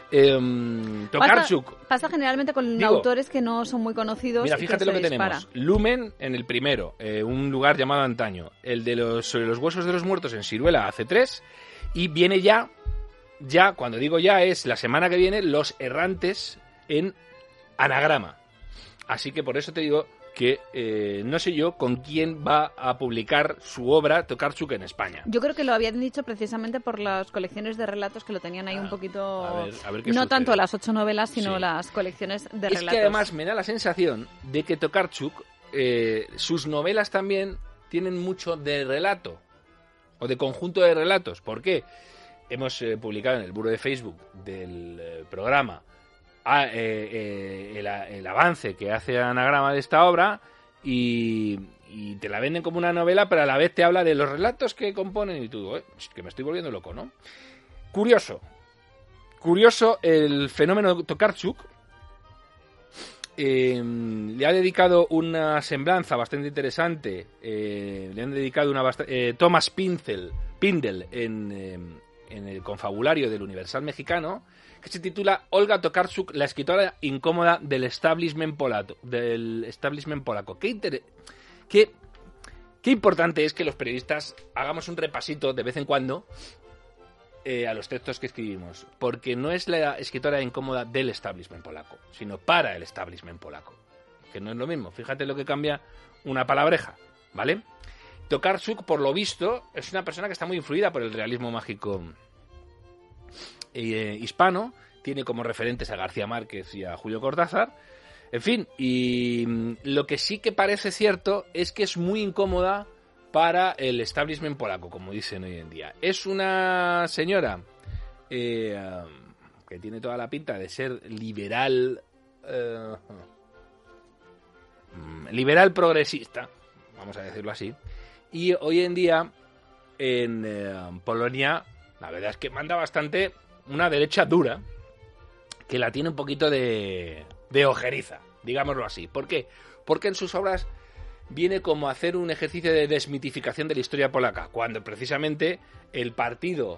Tokarczuk.
Pasa generalmente con autores que no son muy conocidos.
Mira, fíjate lo que tenemos. Lumen en el primero, Un lugar llamado Antaño. El de Sobre los huesos de los muertos en Siruela hace 3. Y viene ya, cuando digo ya, es la semana que viene, Los errantes en Anagrama. Así que por eso te digo que no sé yo con quién va a publicar su obra Tokarczuk en España.
Yo creo que lo habían dicho precisamente por las colecciones de relatos, que lo tenían ahí un poquito...
A ver qué
no
sucede.
Tanto las 8 novelas, sino las colecciones de relatos.
Es que además me da la sensación de que Tokarczuk, sus novelas también tienen mucho de relato, o de conjunto de relatos. ¿Por qué? Hemos publicado en el muro de Facebook del programa el avance que hace Anagrama de esta obra, y te la venden como una novela, pero a la vez te habla de los relatos que componen, y tú, que me estoy volviendo loco, ¿no? Curioso el fenómeno Tokarczuk. Le ha dedicado una semblanza bastante interesante, le han dedicado Thomas Pindel en el confabulario del Universal Mexicano, que se titula Olga Tokarczuk, la escritora incómoda del establishment polaco. Qué importante es que los periodistas hagamos un repasito de vez en cuando a los textos que escribimos, porque no es la escritora incómoda del establishment polaco, sino para el establishment polaco, que no es lo mismo. Fíjate lo que cambia una palabreja, ¿vale? Tokarczuk, por lo visto, es una persona que está muy influida por el realismo mágico hispano. Tiene como referentes a García Márquez y a Julio Cortázar. En fin, y lo que sí que parece cierto es que es muy incómoda para el establishment polaco, como dicen hoy en día. Es una señora que tiene toda la pinta de ser liberal progresista, vamos a decirlo así. Y hoy en día en Polonia la verdad es que manda bastante una derecha dura, que la tiene un poquito de ojeriza, digámoslo así. ¿Por qué? Porque en sus obras viene como a hacer un ejercicio de desmitificación de la historia polaca, cuando precisamente el partido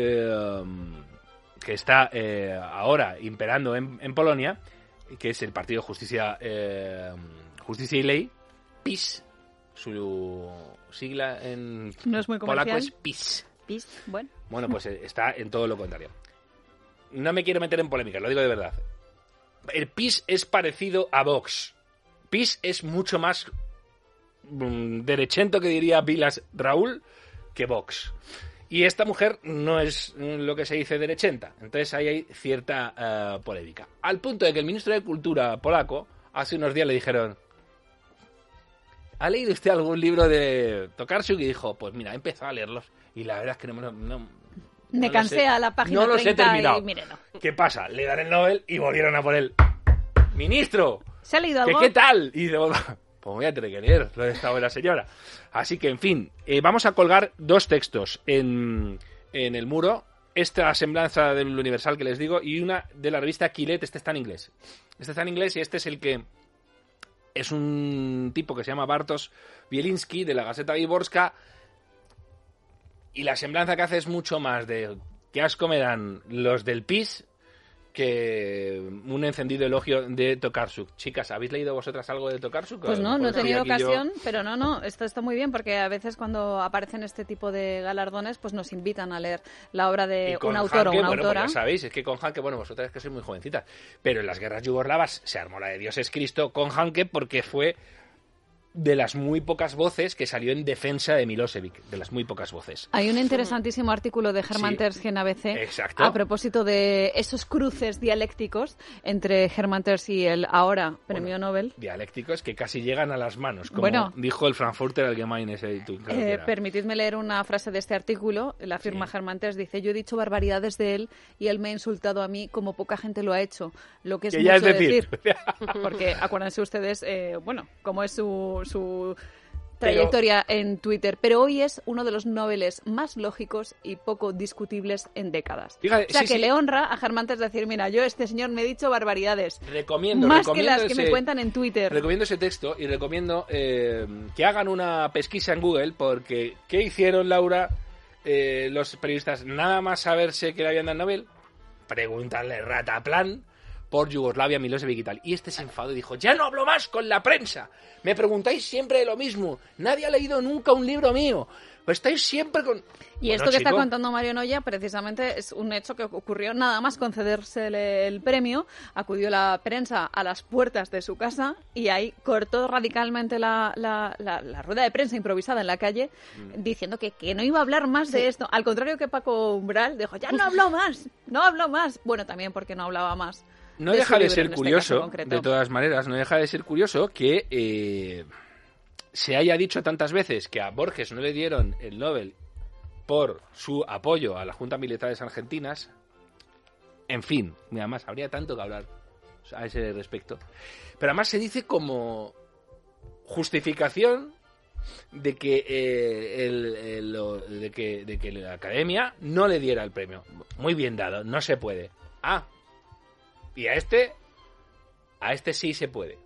que está ahora imperando en Polonia, que es el Partido Justicia y Ley, PiS, su sigla en
no es muy
polaco es PiS.
PiS, bueno.
Bueno, pues está en todo lo contrario. No me quiero meter en polémica, lo digo de verdad. El PiS es parecido a Vox. PiS es mucho más derechento, que diría Vilas Raúl, que Vox. Y esta mujer no es lo que se dice derechenta. Entonces ahí hay cierta polémica. Al punto de que el ministro de Cultura polaco, hace unos días le dijeron: ¿ha leído usted algún libro de Tokarczuk? Y dijo: pues mira, he empezado a leerlos y la verdad es que no
Me cansé a la página 30
no los he terminado.
y mírenlo.
¿Qué pasa? Le dan el Nobel y volvieron a por él. ¡Ministro!
¿Se ha leído algo?
¿Qué tal? Y digo, pues voy a tener que leer lo de esta buena señora. Así que, en fin, vamos a colgar 2 textos en el muro. Esta semblanza del Universal que les digo y una de la revista Quillet. Este está en inglés. Este está en inglés y este es el que... Es un tipo que se llama Bartosz Bielinski, de la Gazeta Wyborska, y la semblanza que hace es mucho más de qué asco me dan los del PiS que un encendido elogio de Tokarczuk. Chicas, ¿habéis leído vosotras algo de Tokarczuk?
Pues no he tenido ocasión, pero no, esto está muy bien porque a veces cuando aparecen este tipo de galardones pues nos invitan a leer la obra de un autor
Hanke,
o una
bueno,
autora.
Pues ya sabéis, es que con Hanke, bueno, vosotras que sois muy jovencitas, pero en las guerras yugoslavas se armó la de Dios es Cristo con Hanke porque fue de las muy pocas voces que salió en defensa de Milosevic, de las muy pocas voces.
Hay un interesantísimo artículo de Hermann
Sí,
Terz en ABC
exacto.
a propósito de esos cruces dialécticos entre Hermann Terz y el ahora premio Nobel.
Dialécticos que casi llegan a las manos, como
Bueno,
dijo el Frankfurter Allgemeine ese creo que era.
Permitidme leer una frase de este artículo. La firma Hermann Terz dice: yo he dicho barbaridades de él y él me ha insultado a mí como poca gente lo ha hecho, lo que es
Que
mucho
ya es decir.
porque acuérdense ustedes, cómo es su trayectoria en Twitter, pero hoy es uno de los noveles más lógicos y poco discutibles en décadas.
Fíjate,
o sea,
sí,
que
sí.
le honra a Hermann Terz decir, mira, yo este señor me he dicho barbaridades.
Recomiendo
más que las que me cuentan en Twitter.
Recomiendo ese texto y recomiendo que hagan una pesquisa en Google porque ¿qué hicieron, Laura, los periodistas? Nada más saberse que le habían dado el Nobel, preguntarle rataplan por Yugoslavia, Milosevic y tal. Y este se enfadó y dijo, ya no hablo más con la prensa. Me preguntáis siempre de lo mismo. Nadie ha leído nunca un libro mío. Pues estáis siempre con...
Y esto que está contando Mario Noya precisamente es un hecho que ocurrió nada más concederse el premio. Acudió la prensa a las puertas de su casa y ahí cortó radicalmente la rueda de prensa improvisada en la calle diciendo que no iba a hablar más de esto. Al contrario que Paco Umbral dijo, ya no habló más. Bueno, también porque no hablaba más.
No deja de ser
este
curioso, de todas maneras, no deja de ser curioso que se haya dicho tantas veces que a Borges no le dieron el Nobel por su apoyo a las juntas militares argentinas. En fin, además, habría tanto que hablar a ese respecto. Pero además se dice como justificación de que, de que la academia no le diera el premio. Muy bien dado, no se puede. Y a este sí se puede.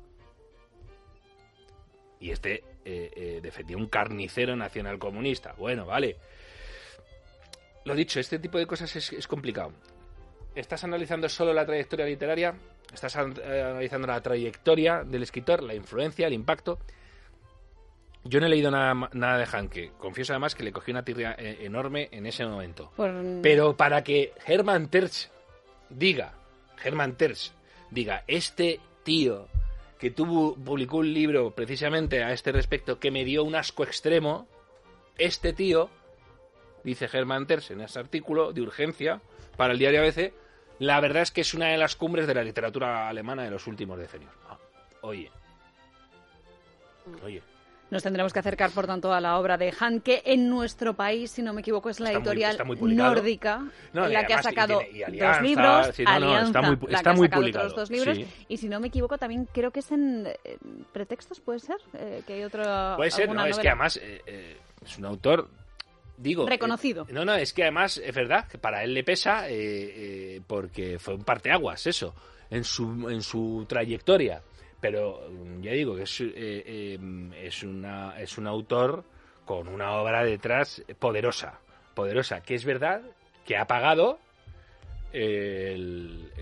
Y este defendía un carnicero nacionalcomunista. Bueno, vale. Lo dicho, este tipo de cosas es complicado. ¿Estás analizando solo la trayectoria literaria? ¿Estás analizando la trayectoria del escritor, la influencia, el impacto? Yo no he leído nada de Hanke. Confieso además que le cogí una tirria enorme en ese momento. Pero para que Hermann Terz diga, este tío que publicó un libro precisamente a este respecto que me dio un asco extremo, este tío, dice Hermann Terz en ese artículo de urgencia para el diario ABC, la verdad es que es una de las cumbres de la literatura alemana de los últimos decenios. Oye.
Nos tendremos que acercar, por tanto, a la obra de Hanke. En nuestro país, si no me equivoco, es la editorial nórdica, la que ha sacado dos libros, Alianza,
está muy publicado.
Otros 2 libros,
sí.
Y si no me equivoco, también creo que es en Pretextos, ¿puede ser? Que hay otra.
Puede ser, no, es que además es un autor, digo...
reconocido.
No, es que además es verdad que para él le pesa porque fue un parteaguas eso, en su trayectoria. Pero ya digo que es un autor con una obra detrás poderosa, que es verdad que ha pagado el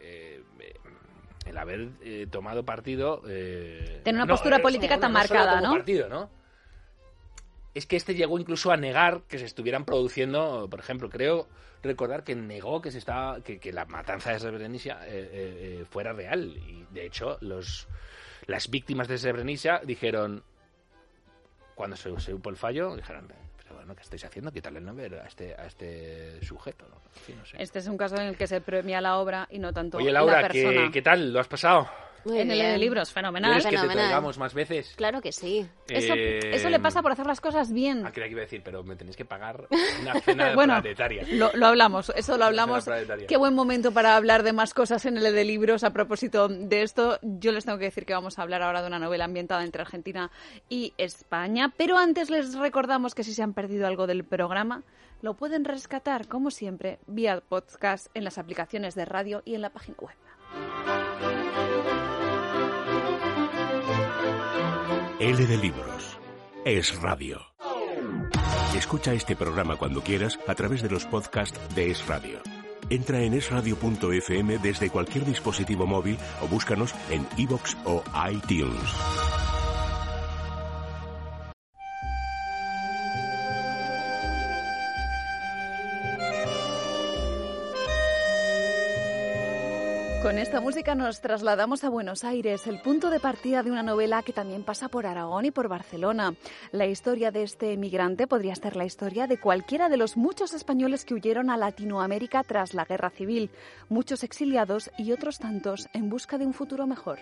haber tomado partido.
Tener una postura política tan marcada, ¿no?
Partido, ¿no? Es que este llegó incluso a negar que se estuvieran produciendo, por ejemplo, creo recordar que negó que que la matanza de Srebrenica fuera real. Y de hecho, las víctimas de Srebrenica dijeron, cuando se supo el fallo, dijeron, pero bueno, ¿qué estáis haciendo? Quitarle el nombre a este sujeto, ¿no? En fin, no sé.
Este es un caso en el que se premia la obra y no tanto
Oye, Laura,
la persona.
¿qué tal? ¿Lo has pasado?
Muy
en
bien.
el de libros, fenomenal.
¿Quieres que te
Fenomenal.
traigamos más veces?
Claro que sí.
Eso le pasa por hacer las cosas bien.
Creía que iba a decir, pero me tenéis que pagar una cena
Bueno,
planetaria.
lo hablamos, eso lo hablamos.
Una planetaria.
Qué buen momento para hablar de más cosas en el de libros. A propósito de esto, yo les tengo que decir que vamos a hablar ahora de una novela ambientada entre Argentina y España. Pero antes les recordamos que si se han perdido algo del programa, lo pueden rescatar, como siempre, vía podcast en las aplicaciones de radio y en la página web.
L de Libros. Es Radio. Escucha este programa cuando quieras a través de los podcasts de Es Radio. Entra en esradio.fm desde cualquier dispositivo móvil o búscanos en iVoox o iTunes.
Con esta música nos trasladamos a Buenos Aires, el punto de partida de una novela que también pasa por Aragón y por Barcelona. La historia de este emigrante podría ser la historia de cualquiera de los muchos españoles que huyeron a Latinoamérica tras la Guerra Civil, muchos exiliados y otros tantos en busca de un futuro mejor.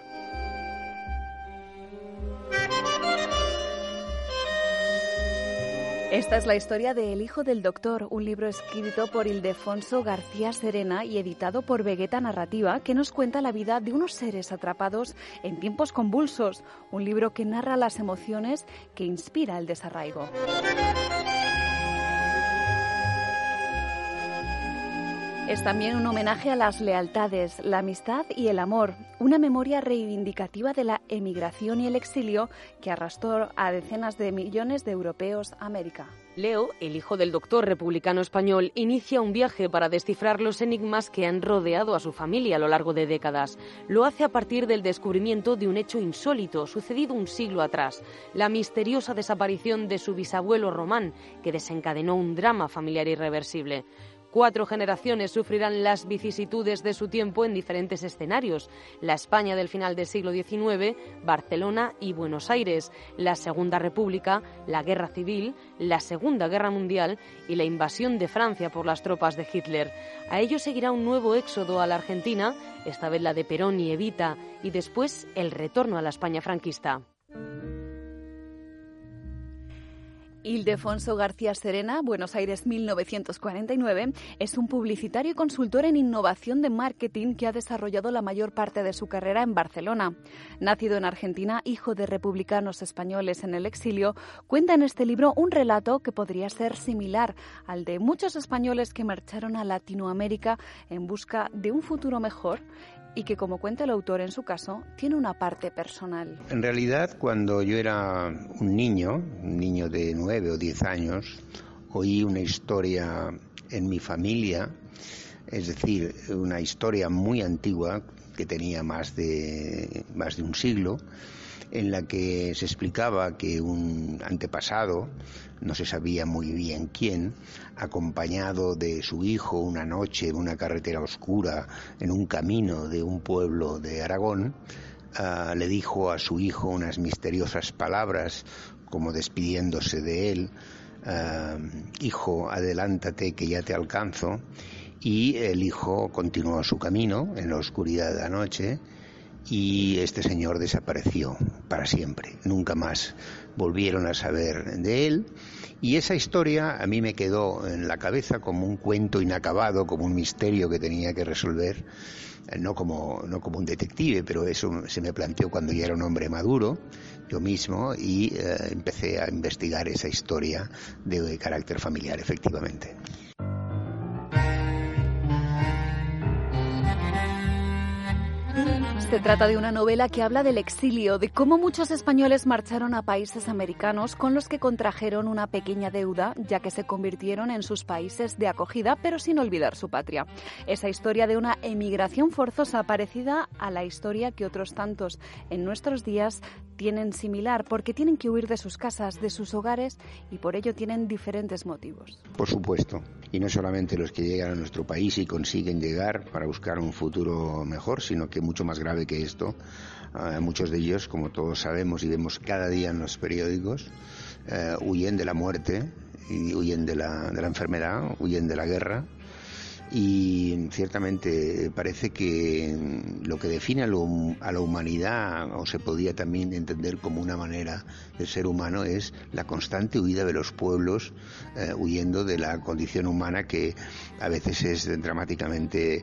Esta es la historia de El hijo del doctor, un libro escrito por Ildefonso García Serena y editado por Vegeta Narrativa, que nos cuenta la vida de unos seres atrapados en tiempos convulsos, un libro que narra las emociones que inspira el desarraigo. Es también un homenaje a las lealtades, la amistad y el amor, una memoria reivindicativa de la emigración y el exilio que arrastró a decenas de millones de europeos a América.
Leo, el hijo del doctor republicano español, inicia un viaje para descifrar los enigmas que han rodeado a su familia a lo largo de décadas. Lo hace a partir del descubrimiento de un hecho insólito, sucedido un siglo atrás, la misteriosa desaparición de su bisabuelo Román, que desencadenó un drama familiar irreversible. 4 generaciones sufrirán las vicisitudes de su tiempo en diferentes escenarios: la España del final del siglo XIX, Barcelona y Buenos Aires, la Segunda República, la Guerra Civil, la Segunda Guerra Mundial y la invasión de Francia por las tropas de Hitler. A ello seguirá un nuevo éxodo a la Argentina, esta vez la de Perón y Evita, y después el retorno a la España franquista.
Ildefonso García Serena, Buenos Aires 1949, es un publicitario y consultor en innovación de marketing que ha desarrollado la mayor parte de su carrera en Barcelona. Nacido en Argentina, hijo de republicanos españoles en el exilio, cuenta en este libro un relato que podría ser similar al de muchos españoles que marcharon a Latinoamérica en busca de un futuro mejor y que, como cuenta el autor en su caso, tiene una parte personal.
En realidad, cuando yo era un niño de 9 o 10 años, oí una historia en mi familia, es decir, una historia muy antigua que tenía más de un siglo, en la que se explicaba que un antepasado, no se sabía muy bien quién, acompañado de su hijo una noche en una carretera oscura en un camino de un pueblo de Aragón, le dijo a su hijo unas misteriosas palabras como despidiéndose de él: hijo, adelántate que ya te alcanzo. Y el hijo continuó su camino en la oscuridad de la noche y este señor desapareció para siempre. Nunca más volvieron a saber de él, y esa historia a mí me quedó en la cabeza como un cuento inacabado, como un misterio que tenía que resolver, no como un detective, pero eso se me planteó cuando ya era un hombre maduro, yo mismo, y empecé a investigar esa historia de carácter familiar, efectivamente.
Se trata de una novela que habla del exilio, de cómo muchos españoles marcharon a países americanos con los que contrajeron una pequeña deuda, ya que se convirtieron en sus países de acogida, pero sin olvidar su patria. Esa historia de una emigración forzosa parecida a la historia que otros tantos en nuestros días tienen similar, porque tienen que huir de sus casas, de sus hogares, y por ello tienen diferentes motivos.
Por supuesto, y no solamente los que llegan a nuestro país y consiguen llegar para buscar un futuro mejor, sino que mucho más grave que esto, muchos de ellos, como todos sabemos y vemos cada día en los periódicos, huyen de la muerte, y huyen de la enfermedad, huyen de la guerra, y ciertamente parece que lo que define a la humanidad, o se podía también entender como una manera de ser humano, es la constante huida de los pueblos, huyendo de la condición humana, que a veces es dramáticamente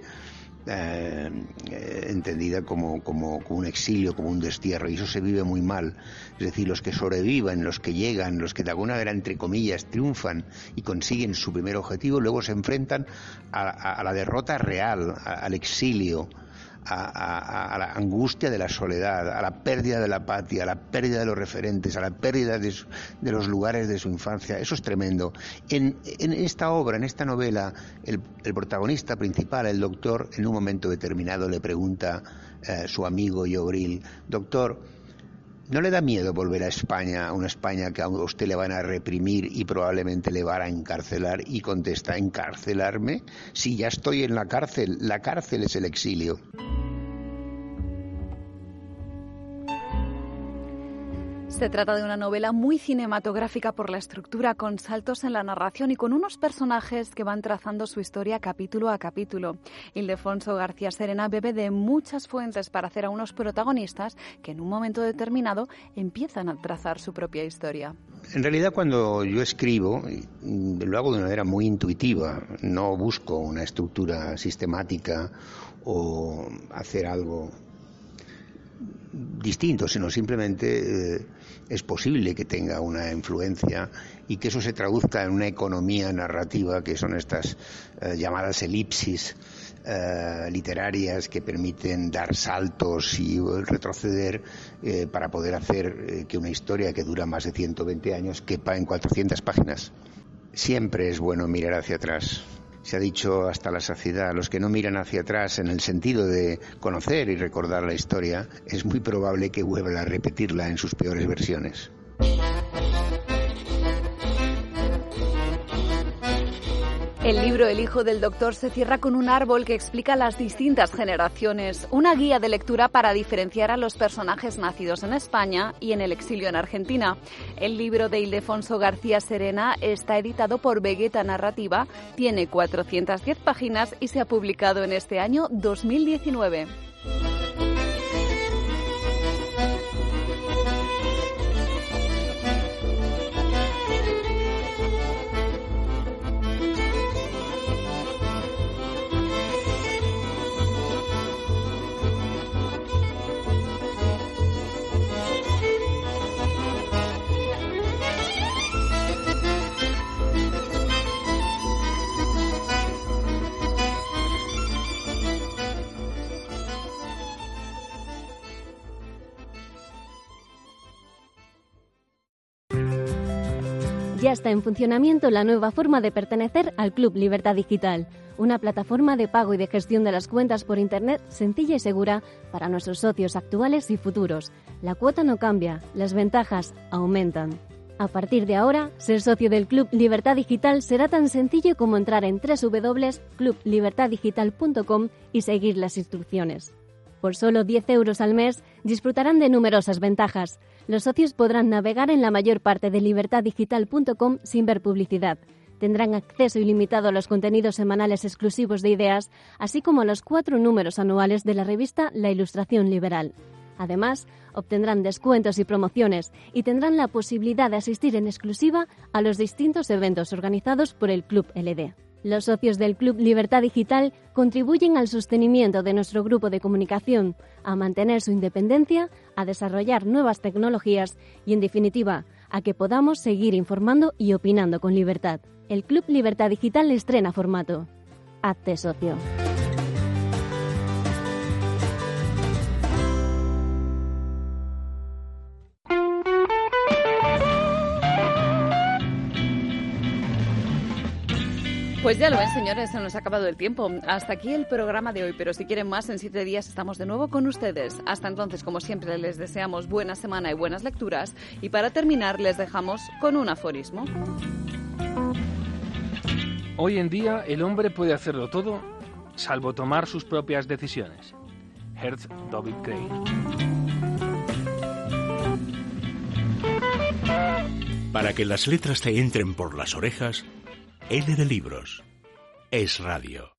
entendida como un exilio, como un destierro, y eso se vive muy mal. Es decir, los que sobrevivan, los que llegan, los que de alguna manera, entre comillas, triunfan y consiguen su primer objetivo, luego se enfrentan a la derrota real, al exilio, a la angustia de la soledad, a la pérdida de la patria, a la pérdida de los referentes, a la pérdida de los lugares de su infancia. Eso es tremendo. En esta obra, en esta novela, el protagonista principal, el doctor, en un momento determinado le pregunta su amigo Jobril: doctor, ¿no le da miedo volver a España, una España que a usted le van a reprimir y probablemente le van a encarcelar? Y contesta: ¿encarcelarme? Si ya estoy en la cárcel es el exilio.
Se trata de una novela muy cinematográfica por la estructura, con saltos en la narración y con unos personajes que van trazando su historia capítulo a capítulo. Ildefonso García Serena bebe de muchas fuentes para hacer a unos protagonistas que en un momento determinado empiezan a trazar su propia historia.
En realidad, cuando yo escribo, lo hago de una manera muy intuitiva. No busco una estructura sistemática o hacer algo distinto, sino simplemente es posible que tenga una influencia y que eso se traduzca en una economía narrativa, que son estas llamadas elipsis literarias, que permiten dar saltos y retroceder para poder hacer que una historia que dura más de 120 años quepa en 400 páginas. Siempre es bueno mirar hacia atrás. Se ha dicho hasta la saciedad: los que no miran hacia atrás en el sentido de conocer y recordar la historia, es muy probable que vuelvan a repetirla en sus peores versiones.
El libro El hijo del doctor se cierra con un árbol que explica las distintas generaciones, una guía de lectura para diferenciar a los personajes nacidos en España y en el exilio en Argentina. El libro de Ildefonso García Serena está editado por Vegeta Narrativa, tiene 410 páginas y se ha publicado en este año 2019.
Ya está en funcionamiento la nueva forma de pertenecer al Club Libertad Digital, una plataforma de pago y de gestión de las cuentas por Internet sencilla y segura para nuestros socios actuales y futuros. La cuota no cambia, las ventajas aumentan. A partir de ahora, ser socio del Club Libertad Digital será tan sencillo como entrar en www.clublibertaddigital.com y seguir las instrucciones. Por solo 10 euros al mes disfrutarán de numerosas ventajas. Los socios podrán navegar en la mayor parte de libertaddigital.com sin ver publicidad. Tendrán acceso ilimitado a los contenidos semanales exclusivos de Ideas, así como a los 4 números anuales de la revista La Ilustración Liberal. Además, obtendrán descuentos y promociones y tendrán la posibilidad de asistir en exclusiva a los distintos eventos organizados por el Club LD. Los socios del Club Libertad Digital contribuyen al sostenimiento de nuestro grupo de comunicación, a mantener su independencia, a desarrollar nuevas tecnologías y, en definitiva, a que podamos seguir informando y opinando con libertad. El Club Libertad Digital estrena formato. Hazte socio.
Pues ya lo ven, señores, se nos ha acabado el tiempo. Hasta aquí el programa de hoy, pero si quieren más, en 7 días estamos de nuevo con ustedes. Hasta entonces, como siempre, les deseamos buena semana y buenas lecturas. Y para terminar, les dejamos con un aforismo.
Hoy en día, el hombre puede hacerlo todo, salvo tomar sus propias decisiones. Hertz David Gray.
Para que las letras te entren por las orejas, L de Libros. Es Radio.